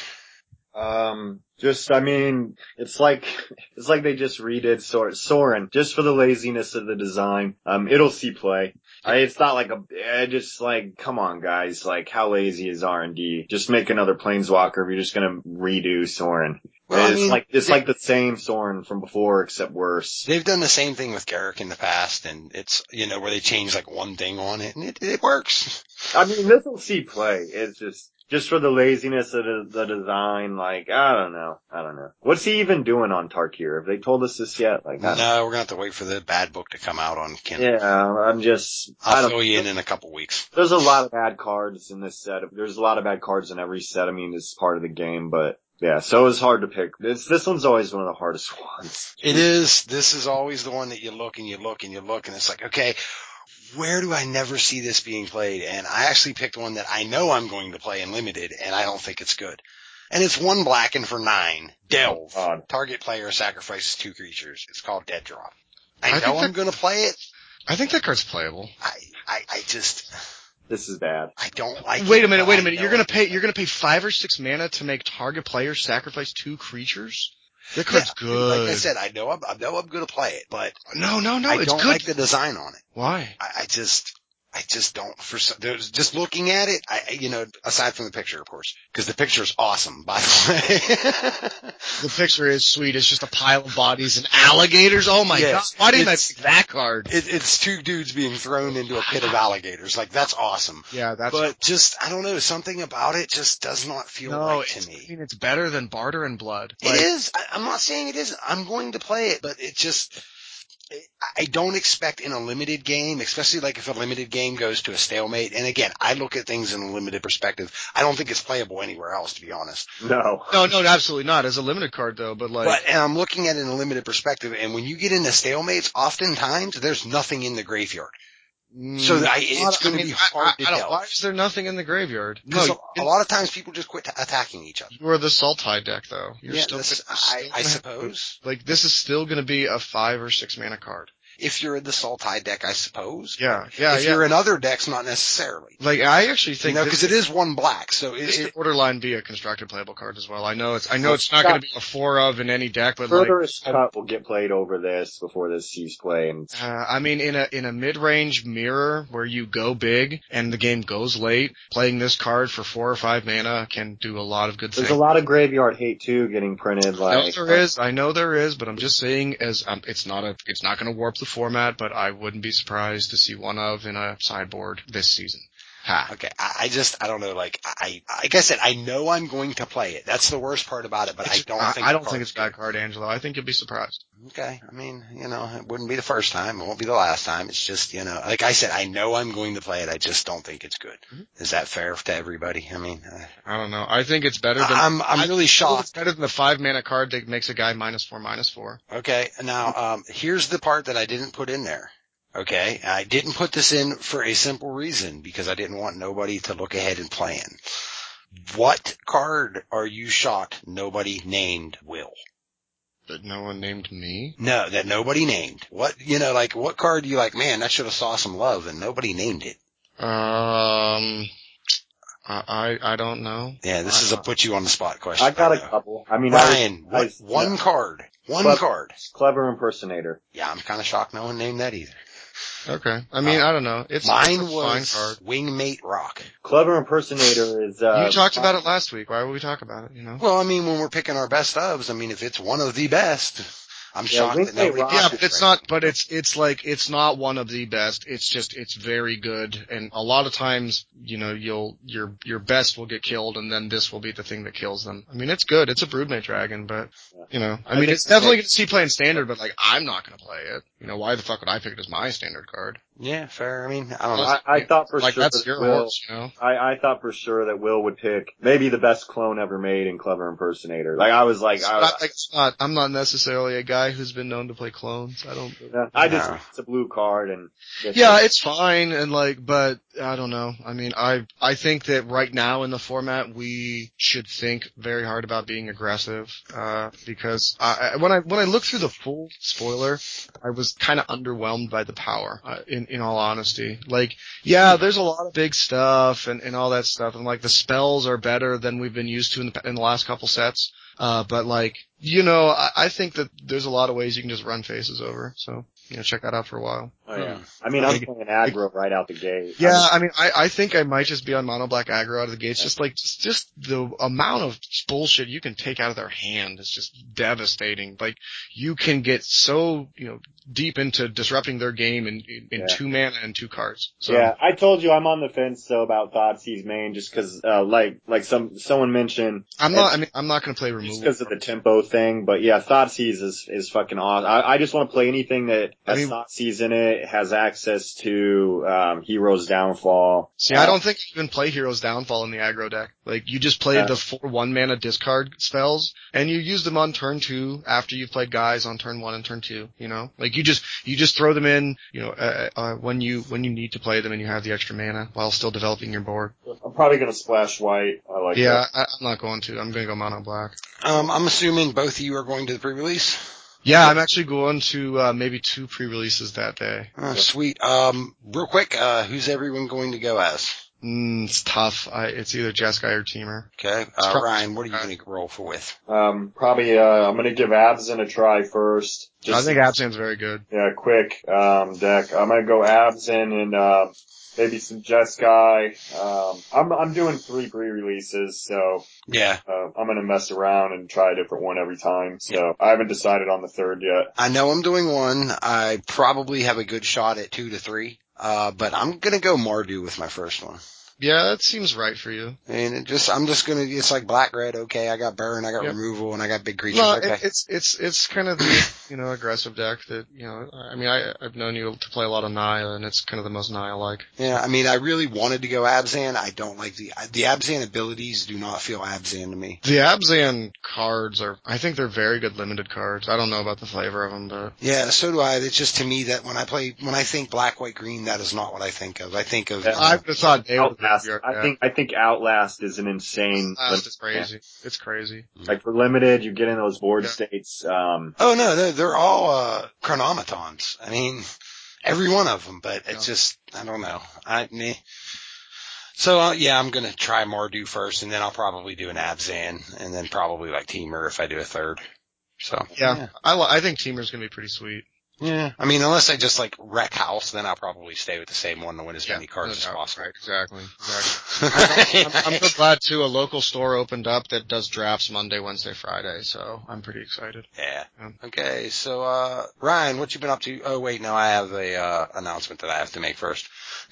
Um, just, I mean, it's like, it's like they just redid Sor- Sorin, just for the laziness of the design. Um, it'll see play. I, it's not like a, I just like, come on guys, like how lazy is R and D? Just make another Planeswalker if you're just gonna redo Sorin. Well, I it's mean, like it's they, like the same Soren from before, except worse. They've done the same thing with Garrick in the past, and it's, you know, where they change like one thing on it, and it, it works. I mean, this will see play. It's just, just for the laziness of the, the design, like, I don't know. I don't know. What's he even doing on Tarkir? Have they told us this yet? Like, I No, we're gonna have to wait for the bad book to come out on Kindle. Yeah, I'm just, I'll I don't fill you in in a couple weeks. There's a lot of bad cards in this set. There's a lot of bad cards in every set. I mean, it's part of the game, but yeah, so it's hard to pick. This, this one's always one of the hardest ones. It is. This is always the one that you look and you look and you look and it's like, okay, where do I never see this being played? And I actually picked one that I know I'm going to play in limited and I don't think it's good. And it's one black and for nine. Delve. Oh, Target player sacrifices two creatures. It's called Dead Drop. I, I know I'm that, going to play it. I think that card's playable. I, I, I just... This is bad. I don't like Wait it. a minute, wait a I minute. know You're gonna it. pay, you're gonna pay five or six mana to make target player sacrifice two creatures? That card's Yeah, good. Like I said, I know I'm, I know I'm going to play it, but no, no, no, I it's don't good. like the design on it. Why? I, I just, I just don't, for some, there's just looking at it, I, you know, aside from the picture, of course, because the picture's awesome, by the way. The picture is sweet. It's just a pile of bodies and alligators. Oh my Yes, god. Why didn't I it's- pick that card? it, it's two dudes being thrown into a pit of alligators. Like, that's awesome. Yeah, that's, But just, I don't know, something about it just does not feel no, right it's, to I me. mean, it's better than Barter and Blood. It Like, is. I, I'm not saying it isn't. I'm going to play it, but it just, I don't expect in a limited game, especially like if a limited game goes to a stalemate. And again, I look at things in a limited perspective. I don't think it's playable anywhere else, to be honest. No. No, no, absolutely not. As a limited card though, but like, But and I'm looking at it in a limited perspective. And when you get into stalemates, oftentimes there's nothing in the graveyard. So I, it's going to be hard I, I, to I don't, delve. why is there nothing in the graveyard? No, Because a, a lot of times people just quit t- attacking each other. you're the Sultai deck though. You're Yeah, still, this- you're I, still I gonna have- suppose. like, this is still gonna be a five or six mana card. If you're in the Sultai deck, I suppose. Yeah, yeah, if yeah. you're in other decks, not necessarily. Like, I actually You think know, this because it is one black, so it, This it, could borderline be a constructed playable card as well. I know it's I know it's not going to be a four of in any deck, but like, Furthest cut will get played over this before this sees play. And uh, I mean, in a in a mid range mirror where you go big and the game goes late, playing this card for four or five mana can do a lot of good there's things. a lot of graveyard hate too getting printed. I know Like there is, I know there is, but I'm just saying, as um, it's not a it's not going to warp the format, but I wouldn't be surprised to see one of in a sideboard this season. Ha. okay, I, I just, I don't know, like, I, like I said, I know I'm going to play it. That's the worst part about it, but It's- I don't I, think I the don't think it's a card's bad card, Angelo. I think you'll be surprised. good. Okay, I mean, you know, it wouldn't be the first time, it won't be the last time, it's just, you know, like I said, I know I'm going to play it, I just don't think it's good. Mm-hmm. Is that fair to everybody? I mean, uh, I don't know. I think it's better than I'm, I'm I- really It's shocked. better than the five mana card that makes a guy minus four, minus four. Okay, now, um, here's the part that I didn't put in there. Okay, I didn't put this in for a simple reason, because I didn't want nobody to look ahead and plan. What card are you shocked nobody named Will? That no one named me? No, that nobody named. What, you know, like, what card do you like, man, that should have saw some love, and nobody named it? Um, I, I, I don't know. Yeah, this is a put you on the spot question. I got a know. couple. I mean, Ryan, I, what, I, one yeah. card. One Clever- card. Clever impersonator. Yeah, I'm kind of shocked no one named that either. Okay. I mean, Uh, I don't know. It's, Mine it's a fine was card. Wingmate Rock. Clever impersonator is. Uh, You talked about it last week. Why would we talk about it, you know? Well, I mean, when we're picking our best ofs, I mean, if it's one of the best, I'm Yeah, shocked that Wingmate nobody. Rock Yeah, is but it's great. not, but it's, it's like, it's not one of the best. It's just, it's very good. And a lot of times, you know, you'll, your, your best will get killed and then this will be the thing that kills them. I mean, it's good. It's a Broodmate Dragon, but, you know, I, I mean, think it's definitely that- going to see play in standard, but like, I'm not going to play it. You know, why the fuck would I pick it as my standard card? Yeah, fair. I mean, I don't know. I, I thought for Like, sure that's that your Will. horse, you know? I, I thought for sure that Will would pick maybe the best clone ever made in Clever impersonator. Like I was like, It's I, not, like, it's not, I'm not necessarily a guy who's been known to play clones. I don't. yeah, I just No. it's a blue card and. Yeah, it's fine and like, but I don't know. I mean, I I think that right now in the format we should think very hard about being aggressive, uh, because I, I when I when I looked through the full spoiler, I was kind of underwhelmed by the power. Uh, in in all honesty, like, yeah, there's a lot of big stuff and and all that stuff, and like the spells are better than we've been used to in the in the last couple sets. Uh, but like, you know, I, I think that there's a lot of ways you can just run faces over. So, you know, check that out for a while. Oh yeah. I mean, I'm playing aggro right out the gate. Yeah, I'm, I mean, I, I think I might just be on mono black aggro out of the gate. It's just like, just, just the amount of bullshit you can take out of their hand is just devastating. Like, you can get so, you know, deep into disrupting their game in, in, in yeah. two mana and two cards. So. Yeah, I told you I'm on the fence though about Thoughtseize main just cause, uh, like, like some, someone mentioned. I'm not, I mean, I'm not gonna play removal. Just cause of the tempo thing, but yeah, Thoughtseize is, is fucking awesome. I, I just want to play anything that has I mean, Thoughtseize in it, has access to, um, Hero's Downfall. See, uh, I don't think you even play Hero's Downfall in the aggro deck. Like, you just play uh, the four one mana discard spells, and you use them on turn two after you've played guys on turn one and turn two, you know? Like, you just, you just throw them in, you know, uh, uh, when you, when you need to play them and you have the extra mana while still developing your board. I'm probably gonna splash white. I like yeah, that. Yeah, I'm not going to. I'm gonna go mono black. Um, I'm assuming both of you are going to the pre-release? Yeah, I'm actually going to, uh, maybe two pre-releases that day. Oh, sweet. Um, real quick, uh, who's everyone going to go as? Mm, it's tough. I, it's either Jeskai or Teamer. Okay. Uh, Ryan, what are you going to roll for with? Um, probably, uh, I'm going to give Abzan a try first. Just, I think Abzan's very good. Yeah, quick, um, deck. I'm going to go Abzan and, uh, maybe some Jeskai. Um, I'm, I'm doing three pre-releases, so. Yeah. Uh, I'm going to mess around and try a different one every time. So yeah. I haven't decided on the third yet. I know I'm doing one. I probably have a good shot at two to three. Uh, but I'm gonna go Mardu with my first one. Yeah, that seems right for you. I mean, it just, I'm just gonna, it's like black red, okay, I got burn, I got yep. removal, and I got big creatures, no, okay. It, it's, it's, it's kind of the, you know, aggressive deck that, you know, I mean, I, I've known you to play a lot of Naya, and it's kind of the most Naya-like. Yeah, I mean, I really wanted to go Abzan, I don't like the, the Abzan abilities do not feel Abzan to me. The Abzan cards are, I think they're very good limited cards. I don't know about the flavor of them, but. Yeah, so do I. It's just to me that when I play, when I think black, white, green, that is not what I think of. I think of, yeah, you know, I just thought Outlast. I think, I think Outlast is an insane. Outlast is crazy. Yeah. It's crazy. Like for limited, you get in those board yeah. states. Um. Oh no, they're, they're all uh chronometons. I mean, every one of them. But it's yeah. just, I don't know. I me. So uh, yeah, I'm gonna try Mardu first, and then I'll probably do an Abzan, and then probably like Teamer if I do a third. So yeah, yeah. I I think Teamer's gonna be pretty sweet. Yeah, I mean, unless I just like wreck house, then I'll probably stay with the same one to win as yeah, many cards no, as possible. Right, exactly, exactly. I'm, I'm so glad too. A local store opened up that does drafts Monday, Wednesday, Friday, so I'm pretty excited. Yeah. yeah. Okay, so uh Ryan, what you been up to? Oh wait, no, I have a uh announcement that I have to make first.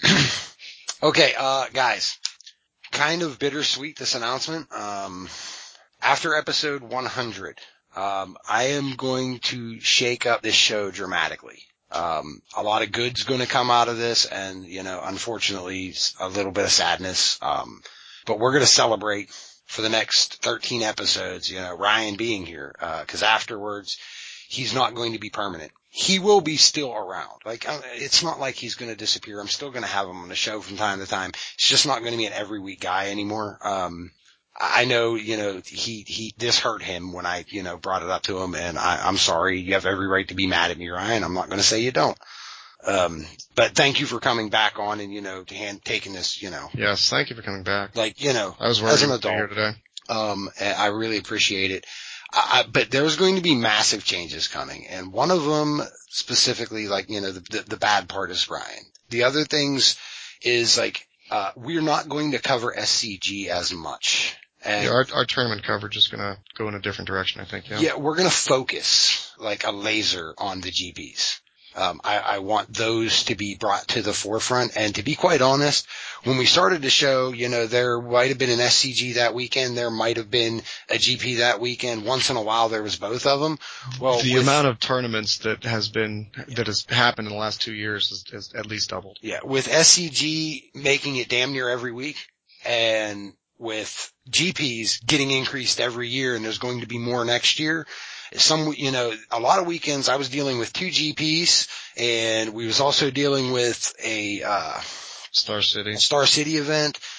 Okay, uh guys, kind of bittersweet this announcement. Um, after episode one hundred. Um, I am going to shake up this show dramatically. Um, a lot of good's going to come out of this, and you know, unfortunately, a little bit of sadness. Um, but we're going to celebrate for the next thirteen episodes. You know, Ryan being here, because uh, afterwards, he's not going to be permanent. He will be still around. Like, it's not like he's going to disappear. I'm still going to have him on the show from time to time. It's just not going to be an every week guy anymore. Um. I know, you know, he, he, this hurt him when I, you know, brought it up to him, and I, I'm sorry. You have every right to be mad at me, Ryan. I'm not going to say you don't. Um, but thank you for coming back on and, you know, to hand, taking this, you know. Yes, thank you for coming back. Like, you know, I was as an to adult, be here today. Um, and I really appreciate it. I, but there's going to be massive changes coming, and one of them specifically, like, you know, the, the, the bad part is Ryan. The other things is like, uh, we're not going to cover S C G as much. And yeah, our, our tournament coverage is going to go in a different direction, I think. Yeah, yeah we're going to focus like a laser on the G Ps. Um, I, I want those to be brought to the forefront. And to be quite honest, when we started the show, you know, there might have been an S C G that weekend. There might have been a G P that weekend. Once in a while, there was both of them. Well, the with, amount of tournaments that has been, that has happened in the last two years has, has at least doubled. Yeah. With S C G making it damn near every week, and with G Ps getting increased every year, and there's going to be more next year. Some, you know, a lot of weekends I was dealing with two G Ps, and we was also dealing with a, uh, Star City. Star City event.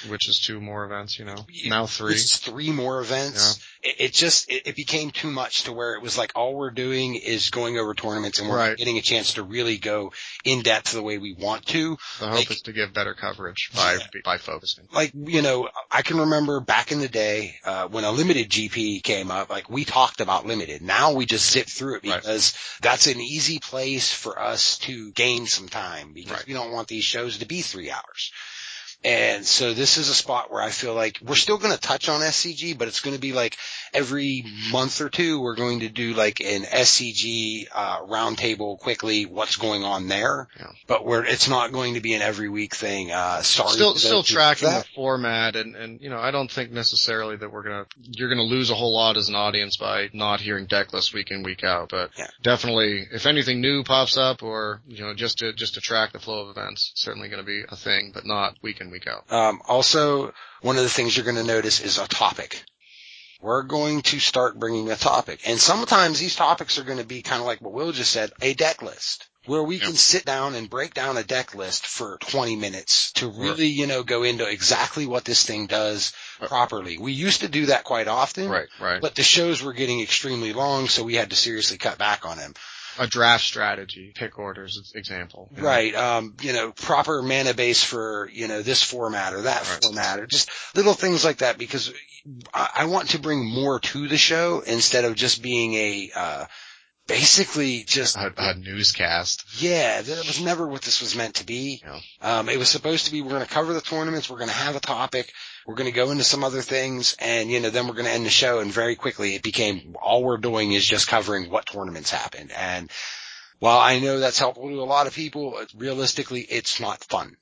which is two more events, you know, now three. It's three more events. Yeah. It, it just, it, it became too much to where it was like all we're doing is going over tournaments and we're right. not getting a chance to really go in depth the way we want to. The hope like, is to give better coverage by, yeah. by focusing. Like, you know, I can remember back in the day, uh, when a limited G P came up, like we talked about limited. Now we just zip through it because right. that's an easy place for us to gain some time because right. we don't want these shows to be three hours. And so this is a spot where I feel like we're still going to touch on S C G, but it's going to be like every month or two we're going to do like an S C G uh roundtable quickly, what's going on there. Yeah. But we're it's not going to be an every week thing. Uh sorry. Still still tracking the format and and you know, I don't think necessarily that we're going to you're going to lose a whole lot as an audience by not hearing deck lists week in week out, but yeah. definitely if anything new pops up or you know, just to just to track the flow of events, it's certainly going to be a thing, but not week in week out. Um, also, one of the things you're going to notice is a topic. We're going to start bringing a topic. And sometimes these topics are going to be kind of like what Will just said, a deck list, where we yeah. can sit down and break down a deck list for twenty minutes to really, you know, go into exactly what this thing does properly. We used to do that quite often, right, right. but the shows were getting extremely long, so we had to seriously cut back on them. A draft strategy, pick orders example. You know? Right. Um, you know, proper mana base for, you know, this format or that right. format or just little things like that because I, I want to bring more to the show instead of just being a, uh, basically just a, a newscast. Yeah, that was never what this was meant to be. Yeah. Um, it was supposed to be we're going to cover the tournaments, we're going to have a topic, we're going to go into some other things, and you know then we're going to end the show. And very quickly it became all we're doing is just covering what tournaments happened. And while I know that's helpful to a lot of people, realistically it's not fun.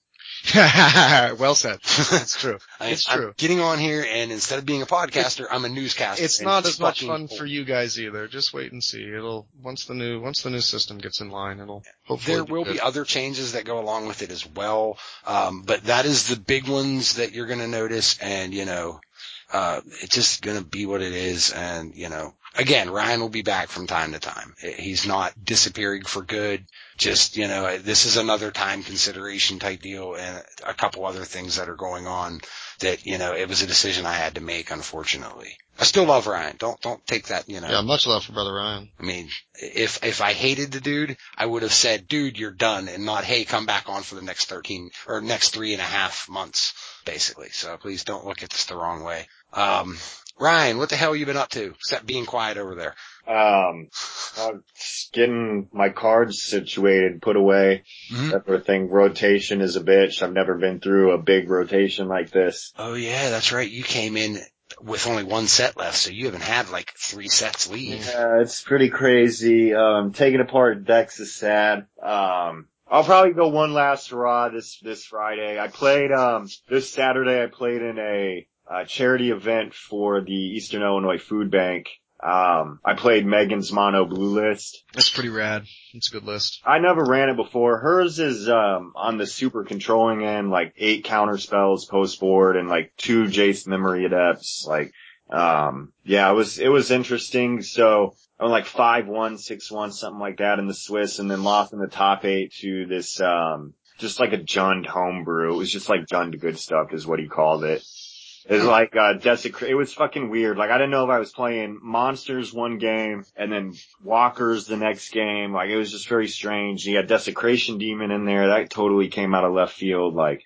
Well said. It's true. I, it's I'm true. Getting on here and instead of being a podcaster, I'm a newscaster. It's not as much fun cool. for you guys either. Just wait and see. It'll once the new once the new system gets in line, it'll hopefully there will be, be other changes that go along with it as well. Um, but that is the big ones that you're going to notice, and you know, uh, it's just going to be what it is, and you know. Again, Ryan will be back from time to time. He's not disappearing for good. Just, you know, this is another time consideration type deal and a couple other things that are going on that, you know, it was a decision I had to make, unfortunately. I still love Ryan. Don't, don't take that, you know. Yeah, much love for Brother Ryan. I mean, if, if I hated the dude, I would have said, dude, you're done and not, hey, come back on for the next thirteen or next three and a half months, basically. So please don't look at this the wrong way. Um, Ryan, what the hell have you been up to? Except being quiet over there. Um, I'm getting my cards situated, put away, mm-hmm. that sort of thing. Rotation is a bitch. I've never been through a big rotation like this. Oh yeah, that's right. You came in with only one set left, so you haven't had like three sets leave. Yeah, it's pretty crazy. Um, taking apart decks is sad. Um, I'll probably go one last hurrah this, this Friday. I played, um, this Saturday I played in a, Uh, charity event for the Eastern Illinois Food Bank. Um, I played Megan's Mono Blue list. That's pretty rad. It's a good list. I never ran it before. Hers is, um, on the super controlling end, like eight counter spells post board and like two Jace Memory Adepts. Like, um, yeah, it was, it was interesting. So I went like five one, six one, something like that in the Swiss and then lost in the top eight to this, um, just like a Jund homebrew. It was just like Jund good stuff is what he called it. It was like, uh, desecrate. It was fucking weird. Like, I didn't know if I was playing monsters one game and then walkers the next game. Like, it was just very strange. He had Desecration Demon in there. That totally came out of left field. Like,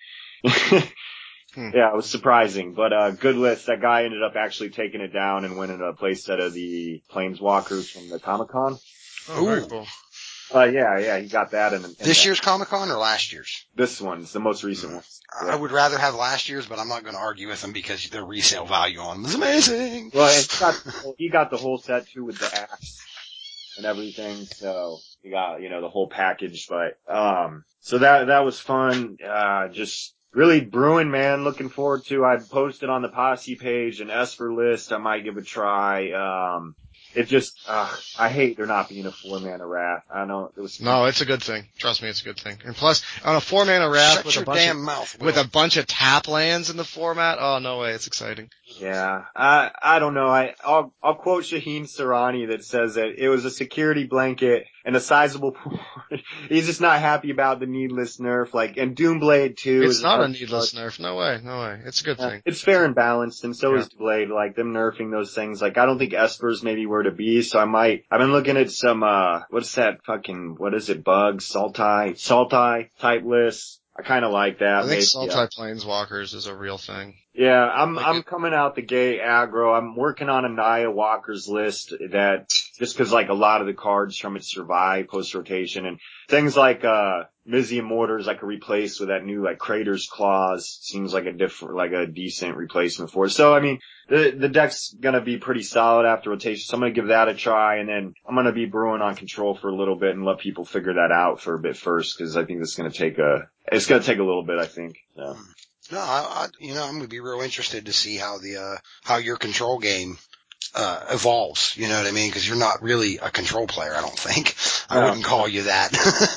hmm. yeah, it was surprising. But, uh, good list. That guy ended up actually taking it down and winning a playset of the Planeswalkers from the Comic-Con. Oh, very cool. Uh, yeah, yeah, he got that in, in This that. year's Comic-Con or last year's? This one's the most recent one. Yeah. I would rather have last year's, but I'm not going to argue with him because the resale value on them is amazing. Well, it's got, he got the whole set too with the axe and everything, so he got, you know, the whole package, but, um, so that, that was fun, uh, just really brewing, man, looking forward to, I posted on the Posse page an Esper list, I might give a try, um, It just, uh, I hate there not being a four mana Wrath. I don't know. It was no, it's a good thing. Trust me, it's a good thing. And plus, on a four mana Wrath Shut with your a bunch damn of, mouth, with a bunch of tap lands in the format, oh no way, it's exciting. Yeah, I I don't know. I I'll I'll quote Shaheen Sarani that says that it was a security blanket and a sizable. He's just not happy about the needless nerf. Like, and Doomblade too. It's is not a another- needless nerf. No way. No way. It's a good Yeah, thing. it's fair and balanced, and so Yeah. is Blade. Like them nerfing those things. Like I don't think Esper's maybe where to be. So I might. I've been looking at some. uh What's that fucking? What is it? Bugs, Saltai, Saltai type lists. I kind of like that. I think maybe, Sultai yeah. Planeswalkers is a real thing. Yeah, I'm Like I'm it- coming out the gate aggro. I'm working on a Naya Walker's list that just because like a lot of the cards from it survive post rotation and things like uh Mizium Mortars I could replace with that new like Crater's Claws seems like a different like a decent replacement for it. So I mean the the deck's gonna be pretty solid after rotation. So I'm gonna give that a try and then I'm gonna be brewing on Control for a little bit and let people figure that out for a bit first because I think this is gonna take a it's gonna take a little bit I think. So. No, I, I, you know, I'm gonna be real interested to see how the, uh, how your control game, uh, evolves. You know what I mean? Cause you're not really a control player, I don't think. I No. wouldn't call you that.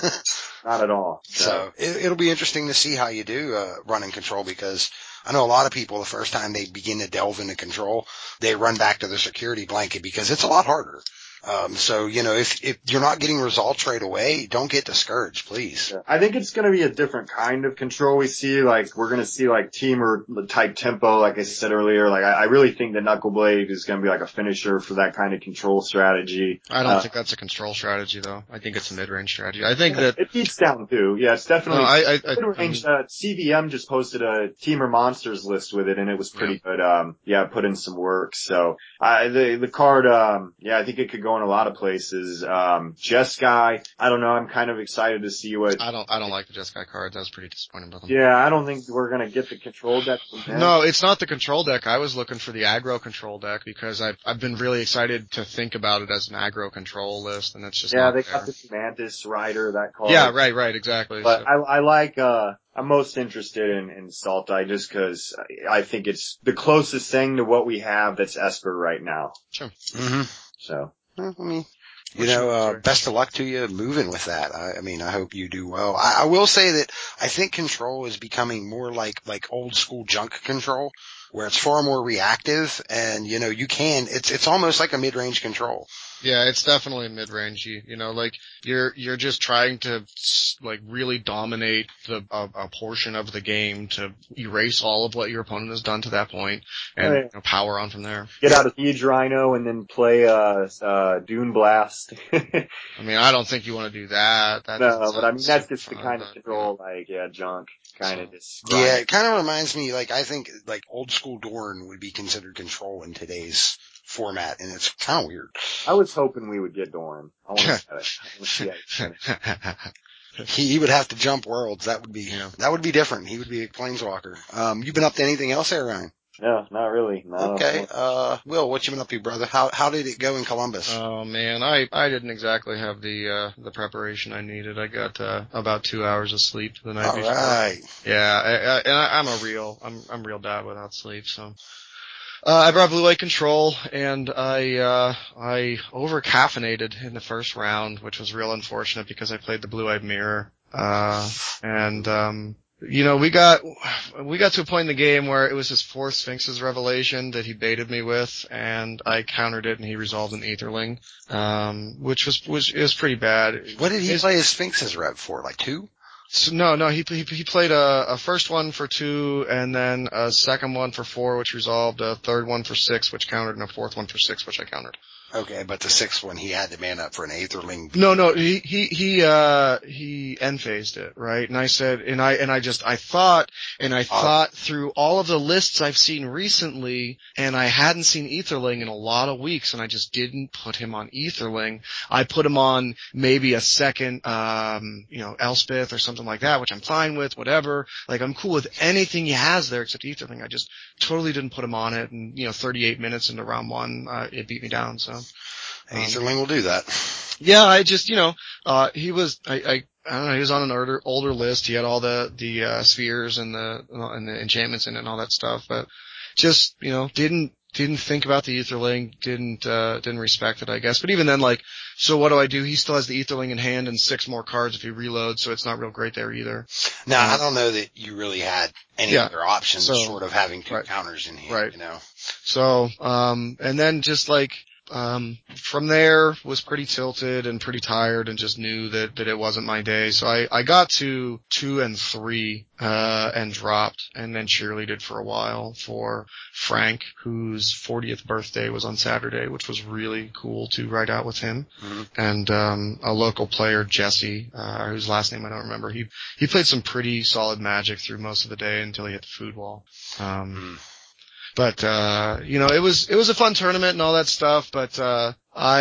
Not at all. So, so it, it'll be interesting to see how you do, uh, running control because I know a lot of people the first time they begin to delve into control, they run back to the security blanket because it's a lot harder. Um, so, you know, if, if you're not getting results right away, don't get discouraged, please. yeah. I think it's going to be a different kind of control we see. Like, we're going to see like teamer type tempo, like I said earlier. Like, I, I really think that Knuckleblade is going to be like a finisher for that kind of control strategy. I don't uh, think that's a control strategy though. I think it's a mid-range strategy. I think that, It beats down too. Yeah, it's definitely no, I, I, I, mid-range. Uh, C V M just posted a Teamer Monsters list with it and it was pretty good. Um, yeah, put in some work. So, I, the, the card, um, yeah, I think it could go in a lot of places. Um, Jeskai, I don't know. I'm kind of excited to see what. I don't, I don't like the Jeskai cards. I was pretty disappointed about them. Yeah, I don't think we're gonna get the control deck from them. No, it's not the control deck. I was looking for the aggro control deck because I've, I've been really excited to think about it as an aggro control list and it's just yeah, not they there. got the Mantis Rider, that card. Yeah, right, right, exactly. But So. I, I like, uh, I'm most interested in, in Sultai just cause I, I think it's the closest thing to what we have that's Esper right now. Sure. Mm-hmm. So. Well, I mean, you Which know, one, uh, sorry? best of luck to you moving with that. I, I mean, I hope you do well. I, I will say that I think control is becoming more like, like old school junk control where it's far more reactive and, you know, you can, it's, it's almost like a mid-range control. Yeah, it's definitely mid-rangey. You know, like you're you're just trying to like really dominate the a, a portion of the game to erase all of what your opponent has done to that point and Oh, yeah. you know, power on from there. Get out of Siege Rhino and then play, uh, uh, Dune Blast. I mean, I don't think you want to do that. That no, doesn't but I sound mean, that's super just the fun, kind of but, control, like, yeah, junk. Kind of So- just. Yeah, grind. it kind of reminds me, like, I think, like, old school Dorn would be considered control in today's format, and it's kind of weird. I was hoping we would get Doran. I want to see it. I wanna see it. yeah. He, he would have to jump worlds. That would be, Yeah. that would be different. He would be a planeswalker. Um, you been up to anything else there, Ryan? No, not really. No. Okay. Uh, Will, what you been up to, brother? How, how did it go in Columbus? Oh man, I I didn't exactly have the uh the preparation I needed. I got uh about two hours of sleep the night All before. right. Yeah, I, I, and I, I'm a real I'm I'm real bad without sleep. So uh, I brought Blue White Control, and I uh I over caffeinated in the first round, which was real unfortunate because I played the Blue Eyed Mirror. Uh, and um. You know, we got, we got to a point in the game where it was his fourth Sphinx's Revelation that he baited me with, and I countered it and he resolved an Aetherling, um, which was, was, it was pretty bad. What did he His- play his Sphinx's rev for? Like two? So, no, no, he, he, he played a, a first one for two, and then a second one for four, which resolved, a third one for six, which countered, and a fourth one for six, which I countered. Okay, but the sixth one, he had to man up for an Aetherling. No, no, he, he, he, uh, he end phased it, right? And I said, and I, and I just, I thought, and I thought through all of the lists I've seen recently, and I hadn't seen Aetherling in a lot of weeks, and I just didn't put him on Aetherling. I put him on maybe a second, um, you know, Elspeth or something like that, which I'm fine with, whatever. Like, I'm cool with anything he has there except Aetherling. I just totally didn't put him on it, and, you know, thirty-eight minutes into round one, uh, it beat me down, so. Aetherling will do that. Yeah, I just, you know, uh, he was, I, I, I don't know, he was on an older, older list. He had all the, the, uh, spheres and the, and the enchantments in it and all that stuff, but just, you know, didn't, didn't think about the Aetherling, didn't, uh, didn't respect it, I guess. But even then, like, so what do I do? He still has the Aetherling in hand and six more cards if he reloads, so it's not real great there either. Now, um, I don't know that you really had any yeah, other options so, short of having two right, counters in hand, right. you know? So, um, and then just like, Um, from there was pretty tilted and pretty tired and just knew that, that it wasn't my day. So I, I got to two and three, uh, and dropped and then cheerleaded for a while for Frank, whose fortieth birthday was on Saturday, which was really cool to ride out with him. Mm-hmm. And, um, a local player, Jesse, uh, whose last name I don't remember. He, he played some pretty solid Magic through most of the day until he hit the food wall. Um, mm. But, uh, you know, it was, it was a fun tournament and all that stuff, but, uh,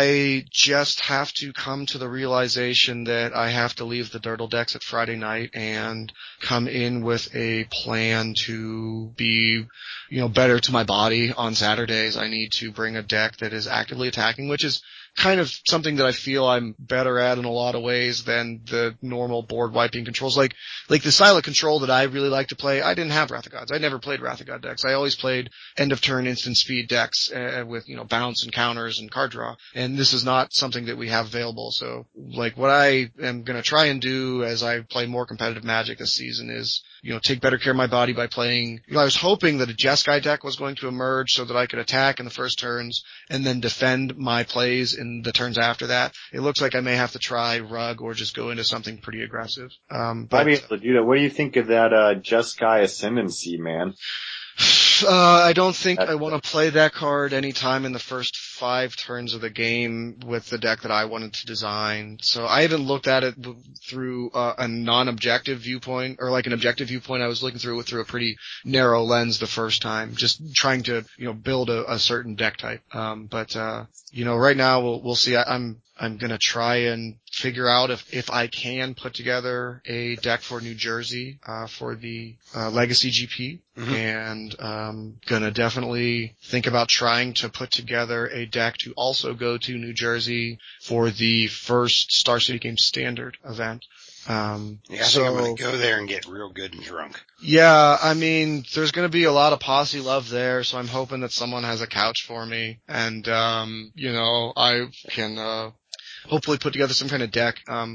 I just have to come to the realization that I have to leave the Dirtle decks at Friday night and come in with a plan to be, you know, better to my body on Saturdays. I need to bring a deck that is actively attacking, which is kind of something that I feel I'm better at in a lot of ways than the normal board wiping controls. Like, like the silent control that I really like to play, I didn't have Wrath of Gods. I never played Wrath of God decks. I always played end of turn instant speed decks uh, with, you know, bounce and counters and card draw. And this is not something that we have available. So, like, what I am going to try and do as I play more competitive Magic this season is, you know, take better care of my body by playing, you know, I was hoping that a Jeskai deck was going to emerge so that I could attack in the first turns and then defend my plays in the turns after that. It looks like I may have to try Rug or just go into something pretty aggressive. Um, but, I mean, dude, what do you think of that, uh, Jeskai Ascendancy, man? Uh, I don't think I want to play that card anytime in the first five turns of the game with the deck that I wanted to design. So I haven't looked at it through uh, a non-objective viewpoint, or like an objective viewpoint. I was looking through it through a pretty narrow lens the first time, just trying to, you know, build a, a certain deck type. Um, but, uh, you know, right now we'll, we'll see. I, I'm, I'm gonna try and figure out if, if I can put together a deck for New Jersey, uh, for the, uh, Legacy G P. Mm-hmm. And, um, gonna definitely think about trying to put together a deck to also go to New Jersey for the first Star City Games Standard event. Um, yeah, I so, think I'm gonna go there and get real good and drunk. Yeah, I mean, there's gonna be a lot of posse love there, so I'm hoping that someone has a couch for me, and, um, you know, I can, uh, hopefully put together some kind of deck. Um,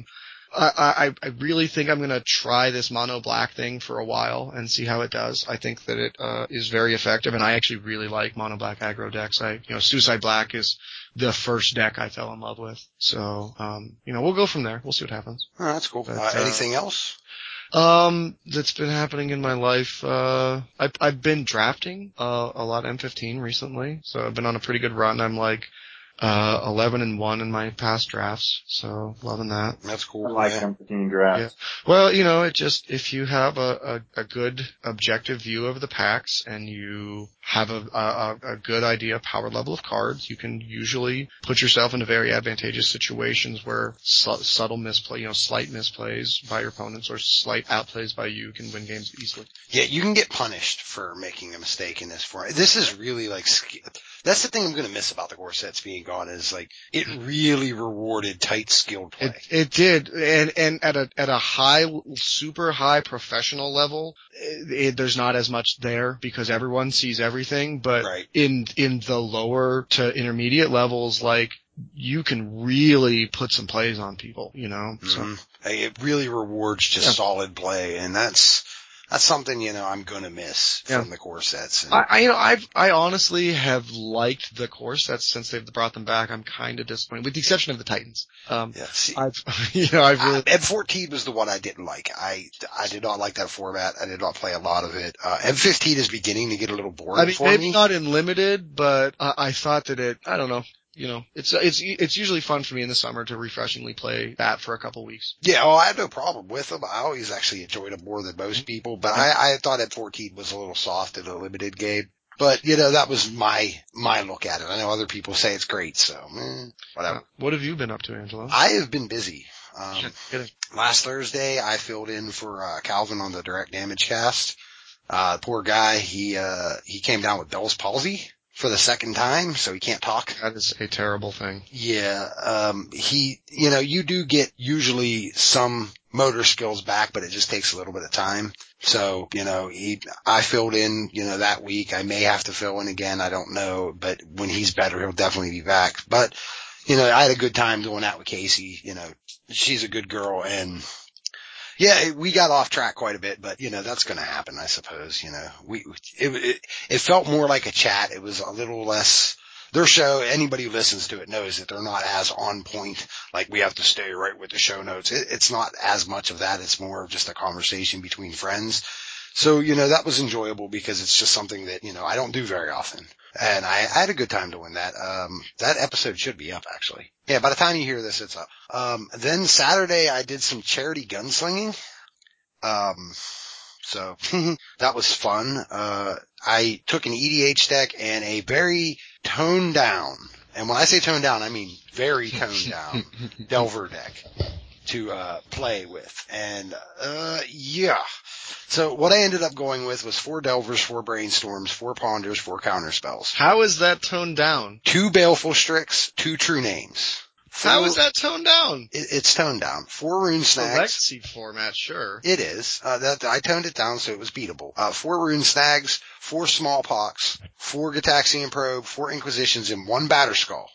I, I, I really think I'm gonna try this mono black thing for a while and see how it does. I think that it, uh, is very effective, and I actually really like mono black aggro decks. I, you know, Suicide Black is the first deck I fell in love with. So, um, you know, we'll go from there. We'll see what happens. Oh, that's cool. But, uh, anything uh, else? Um, that's been happening in my life. Uh, I've, I've been drafting, uh, a lot M fifteen recently, so I've been on a pretty good run. I'm like, Uh, eleven and one in my past drafts, so loving that. That's cool. I like yeah. M fifteen drafts. Yeah. Well, you know, it just, if you have a, a, a good objective view of the packs and you have a, a, a good idea of power level of cards, you can usually put yourself into very advantageous situations where su- subtle misplay, you know, slight misplays by your opponents or slight outplays by you can win games easily. Yeah, you can get punished for making a mistake in this format. This is really like, that's the thing I'm going to miss about the core sets being gone is like, it really rewarded tight skilled play. It, it did. And, and at a, at a high, super high professional level, it, it, there's not as much there because everyone sees everything, but right. in, in the lower to intermediate levels, like, you can really put some plays on people, you know? Mm-hmm. So it really rewards just yeah. solid play, and that's, That's something, you know, I'm gonna miss yeah. from the core sets. And I, I, you know, I've, I honestly have liked the core sets since they've brought them back. I'm kind of disappointed, with the exception of the Titans. Um, yeah, see, I've, you know, I've really. M fourteen was the one I didn't like. I, I did not like that format. I did not play a lot of it. Uh, M fifteen is beginning to get a little boring I mean, for maybe me. not in limited, but I, I thought that it, I don't know. You know, it's, it's, it's usually fun for me in the summer to refreshingly play that for a couple weeks. Yeah, well, I had no problem with them. I always actually enjoyed them more than most people, but I, I thought M fourteen was a little soft in a limited game. But, you know, that was my, my look at it. I know other people say it's great, so, eh, whatever. Uh, what have you been up to, Angelo? I have been busy. Um, Kidding. Last Thursday, I filled in for, uh, Calvin on the direct damage cast. Uh, poor guy, he, uh, he came down with Bell's palsy for the second time, so he can't talk. That is a terrible thing. Yeah, um, he, you know, you do get usually some motor skills back, but it just takes a little bit of time. So, you know, he, I filled in, you know, that week. I may have to fill in again. I don't know, but when he's better, he'll definitely be back. But, you know, I had a good time doing that with Casey. You know, she's a good girl, and yeah, we got off track quite a bit, but you know, that's going to happen, I suppose. You know, we, it, it, it felt more like a chat. It was a little less, their show, anybody who listens to it knows that they're not as on point. Like we have to stay right with the show notes. It, it's not as much of that. It's more of just a conversation between friends. So, you know, that was enjoyable because it's just something that, you know, I don't do very often. And I, I had a good time doing that. Um, that episode should be up, actually. Yeah, by the time you hear this, it's up. Um, then Saturday I did some charity gunslinging. Um, so that was fun. Uh, I took an E D H deck and a very toned down, and when I say toned down, I mean very toned down Delver deck to, uh, play with. And, uh, yeah. So what I ended up going with was four Delvers, four Brainstorms, four Ponders, four Counterspells. How is that toned down? Two Baleful Strix, two True Names. Four, How is that toned down? It, it's toned down. Four Rune Snags. The Legacy format, sure. It is. Uh, that, I toned it down so it was beatable. Uh, four Rune Snags, four Smallpox, four Gitaxian Probe, four Inquisitions, and one Batterskull.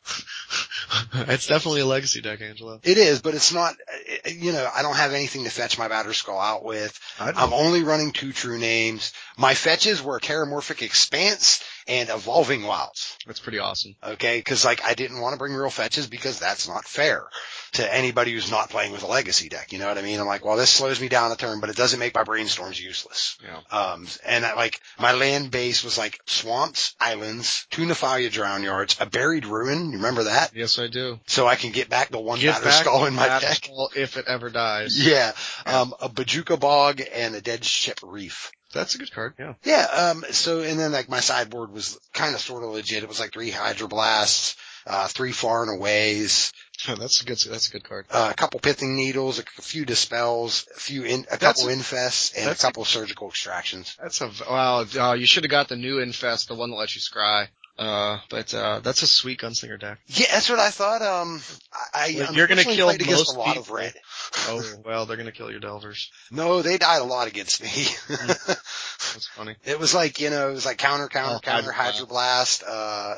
It's definitely a Legacy deck, Angelo. It is, but it's not, you know, I don't have anything to fetch my Batterskull out with. I'm only running two True Names. My fetches were Terramorphic Expanse and Evolving Wilds. That's pretty awesome. Okay, cause like I didn't want to bring real fetches because that's not fair to anybody who's not playing with a Legacy deck. You know what I mean? I'm like, well, this slows me down a turn, but it doesn't make my Brainstorms useless. Yeah. Um, and I, like my land base was like swamps, islands, two Nephalia Drown Yards, a Buried Ruin. You remember that? Yes, I do. So I can get back the one Get Batterskull in my deck. Batterskull if it ever dies. Yeah. Um, a Bajuka Bog and a Dead Ship Reef. That's a good card, yeah. Yeah, um, so, and then like my sideboard was kind of sort of legit. It was like three Hydroblasts, uh, three Far and Aways. Oh, that's a good, that's a good card. Uh, a couple Pithing Needles, a few Dispels, a few, in, a couple a, Infests, and a couple a, Surgical Extractions. That's a, wow, uh, you should have got the new Infest, the one that lets you scry. Uh, but, uh, that's a sweet Gunslinger deck. Yeah, that's what I thought. Um, I, well, you're gonna kill played against most a lot people. of red. Oh, well, they're gonna kill your Delvers. No, they died a lot against me. That's funny. It was like, you know, it was like counter, counter, oh, counter, Hydroblast. Uh,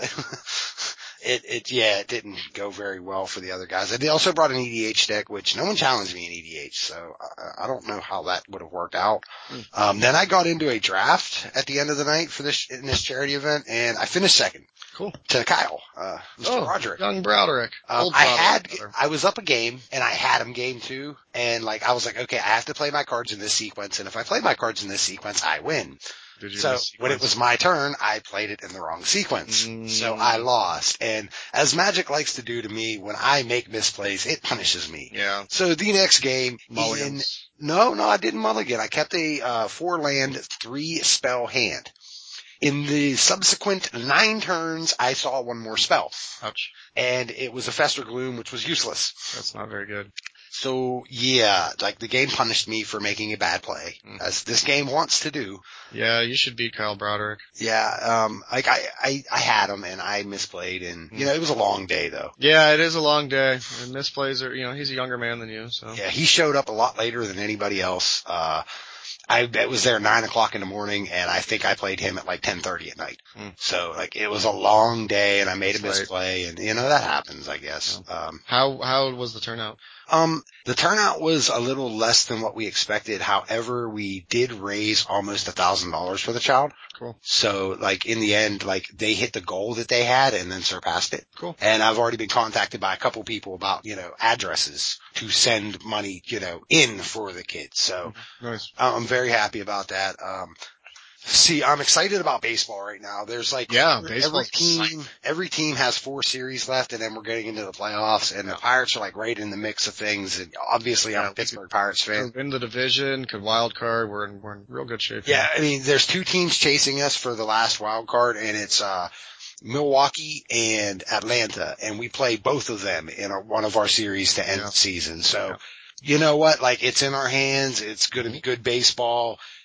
it, it, yeah, it didn't go very well for the other guys. They also brought an E D H deck, which no one challenged me in E D H, so I, I don't know how that would have worked out. Mm. Um, then I got into a draft at the end of the night for this, in this charity event, and I finished second. Cool. To Kyle, uh, Mister Oh, Roderick. Young Broderick. Um, Old I Broderick, had, brother. I was up a game, and I had him game two, and like, I was like, okay, I have to play my cards in this sequence, and if I play my cards in this sequence, I win. Did you So when it was my turn, I played it in the wrong sequence. Mm. So I lost. And as Magic likes to do to me, when I make misplays, it punishes me. Yeah. So the next game, Mulligans. in, no, no, I didn't mulligan. I kept a, uh, four land, three spell hand. In the subsequent nine turns, I saw one more spell. Ouch. And it was a Fester Gloom, which was useless. That's not very good. So yeah, like the game punished me for making a bad play, mm. as this game wants to do. Yeah, you should beat Kyle Broderick. Yeah, um, like I, I, I had him and I misplayed, and you know it was a long day though. Yeah, it is a long day. And misplays are, you know, he's a younger man than you, so. Yeah, he showed up a lot later than anybody else. Uh, I it was there nine o'clock in the morning, and I think I played him at like ten thirty at night. Mm. So like it was a long day, and I made a misplay, and you know that happens, I guess. Yeah. Um, how how was the turnout? Um, the turnout was a little less than what we expected. However, we did raise almost a thousand dollars for the child. Cool. So like in the end, like they hit the goal that they had and then surpassed it. Cool. And I've already been contacted by a couple people about, you know, addresses to send money, you know, in for the kids. So nice. I'm very happy about that. Um, See, I'm excited about baseball right now. There's like yeah, every team, every team has four series left, and then we're getting into the playoffs. And the Pirates are like right in the mix of things. And obviously, I'm a Pittsburgh Pirates fan. Could win the division, could wild card. We're in we're in real good shape. Yeah, I mean, there's two teams chasing us for the last wild card, and it's uh Milwaukee and Atlanta, and we play both of them in our, one of our series to end yeah. the season. So. Yeah. You know what? Like, it's in our hands. It's going to be good baseball.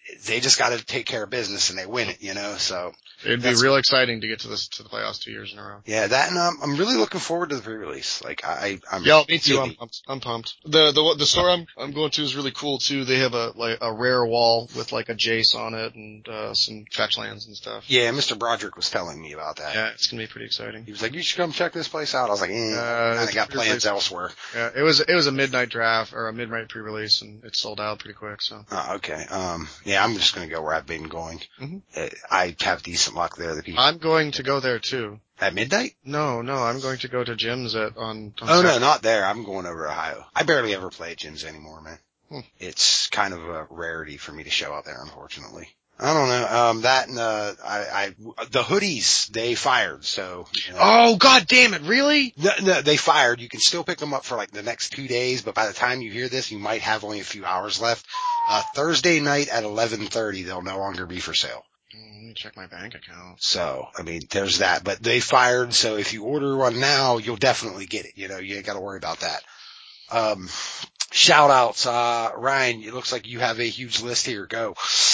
they just got to take care of business and they win it, you know, so. It'd be real exciting to get to this, to the playoffs two years in a row. Yeah, that, and um, I'm really looking forward to the pre-release. Like, I, I'm. Yeah, me too. I'm pumped. I'm pumped. The, the, the store I'm, I'm going to is really cool too. They have a, like, a rare wall with like a Jace on it and, uh, some fetch lands and stuff. Yeah, Mister Broderick was telling me about that. Yeah, it's gonna be pretty exciting. He was like, you should come check this place out. I was like, eh, uh, I got plans elsewhere. Yeah, it was, it was a midnight draft or a midnight pre-release and it sold out pretty quick, so. Oh, okay. Um, yeah, I'm just gonna go where I've been going. Mm-hmm. I have decent luck there. The people. I'm going to go there too. At midnight? No, no, I'm going to go to gyms at, on, on Oh Saturday. no, not there. I'm going over to Ohio. I barely ever play at gyms anymore, man. Hmm. It's kind of a rarity for me to show out there, unfortunately. I don't know. Um, that and, uh, I, I, the hoodies, they fired, so. You know. Oh, god damn it, really? No, no, they fired. You can still pick them up for like the next two days, but by the time you hear this, you might have only a few hours left. Uh, Thursday night at eleven thirty, they'll no longer be for sale. Let me check my bank account. So, I mean, there's that, but they fired, so if you order one now, you'll definitely get it. You know, you ain't gotta worry about that. Um, shout outs, uh, Ryan, it looks like you have a huge list here. Go.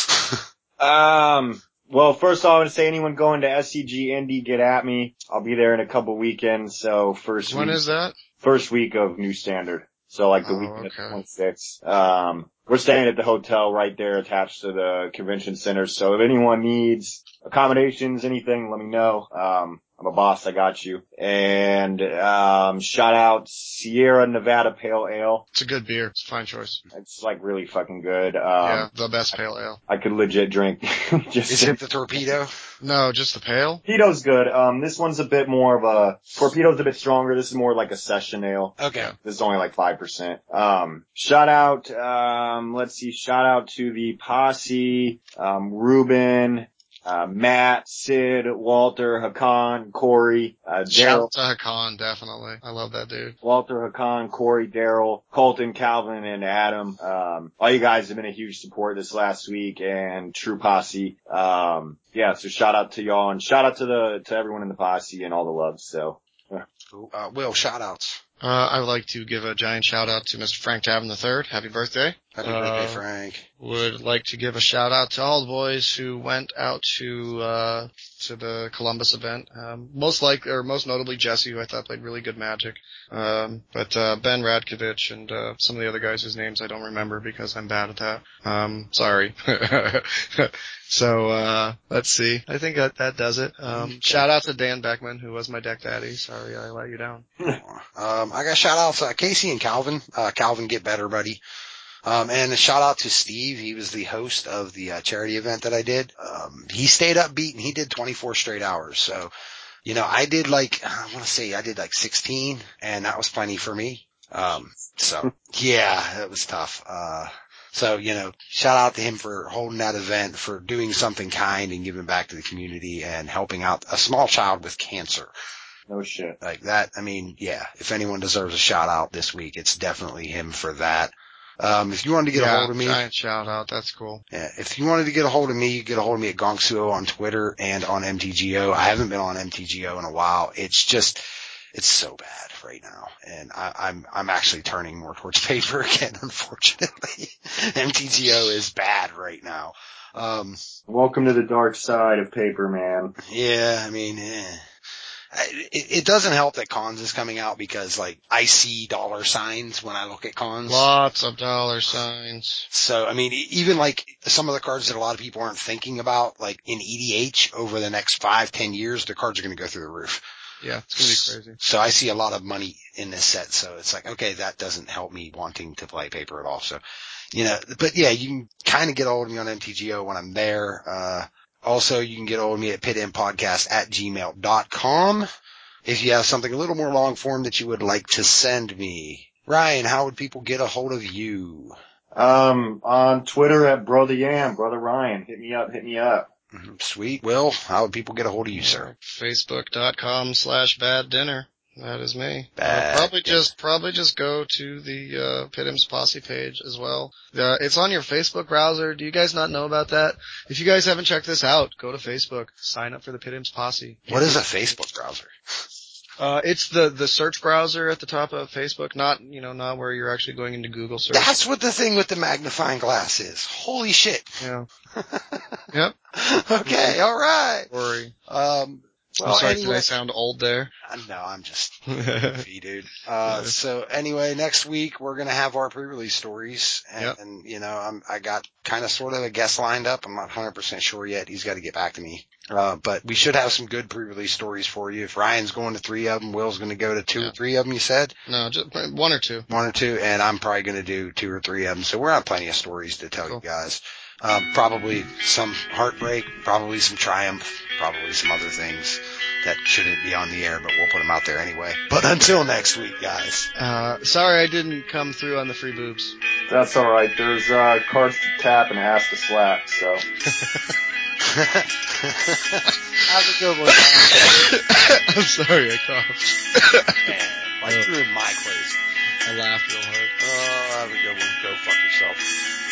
Um, well, first of all, I want to say anyone going to S C G Indy, get at me. I'll be there in a couple weekends. So first When week, is that? First week of New Standard. So like the Oh, weekend okay. of twenty-sixth. Um, we're staying at the hotel right there attached to the convention center. So if anyone needs accommodations, anything, let me know. Um, I'm a boss. I got you. And, um, shout out Sierra Nevada Pale Ale. It's a good beer. It's a fine choice. It's like really fucking good. Um, yeah, the best pale ale. I could legit drink. just Is it the Torpedo? No, just the pale? Torpedo's good. Um, this one's a bit more of a, Torpedo's a bit stronger. This is more like a session ale. Okay. This is only like five percent. Um, shout out, um, let's see, shout out to the posse, um, Ruben, uh, Matt, Sid, Walter, Hakan, Corey, uh, Daryl. Shout out to Hakan, definitely. I love that dude. Walter, Hakan, Corey, Daryl, Colton, Calvin, and Adam. Um, all you guys have been a huge support this last week, and True Posse. Um, yeah, so shout out to y'all, and shout out to the, to everyone in the posse and all the love, so. Yeah. Cool. Uh, Will, shout outs. Uh, I would like to give a giant shout out to Mister Frank Tavin the third. Happy birthday. Happy uh, birthday, Frank. Would like to give a shout out to all the boys who went out to, uh, to the Columbus event. Um, most like, or most notably Jesse, who I thought played really good Magic. Um, but, uh, Ben Radkovich and, uh, some of the other guys whose names I don't remember because I'm bad at that. Um, sorry. So, uh, let's see. I think that, that does it. Um, shout out to Dan Beckman, who was my deck daddy. Sorry I let you down. um, I got shout outs, uh, Casey and Calvin. Uh, Calvin, get better, buddy. Um, and a shout out to Steve. He was the host of the uh, charity event that I did. Um, he stayed upbeat and he did twenty-four straight hours. So, you know, I did like, I want to say I did like sixteen and that was plenty for me. Um, so yeah, it was tough. Uh, so, you know, shout out to him for holding that event, for doing something kind and giving back to the community and helping out a small child with cancer. No shit. Like that. I mean, yeah, if anyone deserves a shout out this week, it's definitely him for that. Um, if you wanted to get yeah, a hold of me. Giant shout out. That's cool. Yeah, if you wanted to get a hold of me, you get a hold of me at Gongsuo on Twitter and on M T G O. I haven't been on M T G O in a while. It's just, it's so bad right now. And I, I'm, I'm actually turning more towards paper again, unfortunately. M T G O is bad right now. Um, Welcome to the dark side of paper, man. yeah, I mean, eh. It, it doesn't help that cons is coming out because like I see dollar signs when I look at cons. Lots of dollar signs. So, I mean, even like some of the cards that a lot of people aren't thinking about, like in E D H over the next five, ten years, the cards are going to go through the roof. Yeah, it's going to be crazy. So I see a lot of money in this set. So it's like, okay, that doesn't help me wanting to play paper at all. So, you know, but yeah, you can kind of get a hold of me on M T G O when I'm there. Uh, Also, you can get hold of me at pitmpodcast at gmail dot com if you have something a little more long form that you would like to send me. Ryan, how would people get a hold of you? Um, on Twitter at Brother Yam, Brother Ryan. Hit me up, hit me up. Sweet. Will, how would people get a hold of you, sir? Facebook.com slash bad dinner. That is me. Bad Uh, probably dinner. just, probably just go to the, uh, Pittim's Posse page as well. Uh, it's on your Facebook browser. Do you guys not know about that? If you guys haven't checked this out, go to Facebook. Sign up for the Pittim's Posse. What is a Facebook browser? Uh, it's the, the search browser at the top of Facebook, not, you know, not where you're actually going into Google search. That's what the thing with the magnifying glass is. Holy shit. Yeah. Yep. Okay, all right. Worry. Um, well, I'm sorry, anyway, did I sound old there? Uh, No, I'm just goofy, dude. Uh, so anyway, next week we're gonna have our pre-release stories, and, Yep. and you know, I'm I got kind of sort of a guest lined up. I'm not one hundred percent sure yet. He's got to get back to me. Uh, but we should have some good pre-release stories for you. If Ryan's going to three of them, Will's going to go to two Yeah. or three of them. You said No, just one or two. one or two, and I'm probably going to do two or three of them. So we're on plenty of stories to tell Cool. you guys. Um, probably some heartbreak, probably some triumph, probably some other things that shouldn't be on the air, but we'll put them out there anyway. But until next week, guys. Uh, sorry I didn't come through on the free boobs. That's all right. There's uh, cards to tap and ass to slap. So. Have a good one, guys. I'm sorry, I coughed. Man, right through my clothes. I laughed real hard. Oh, have a good one. Go fuck yourself.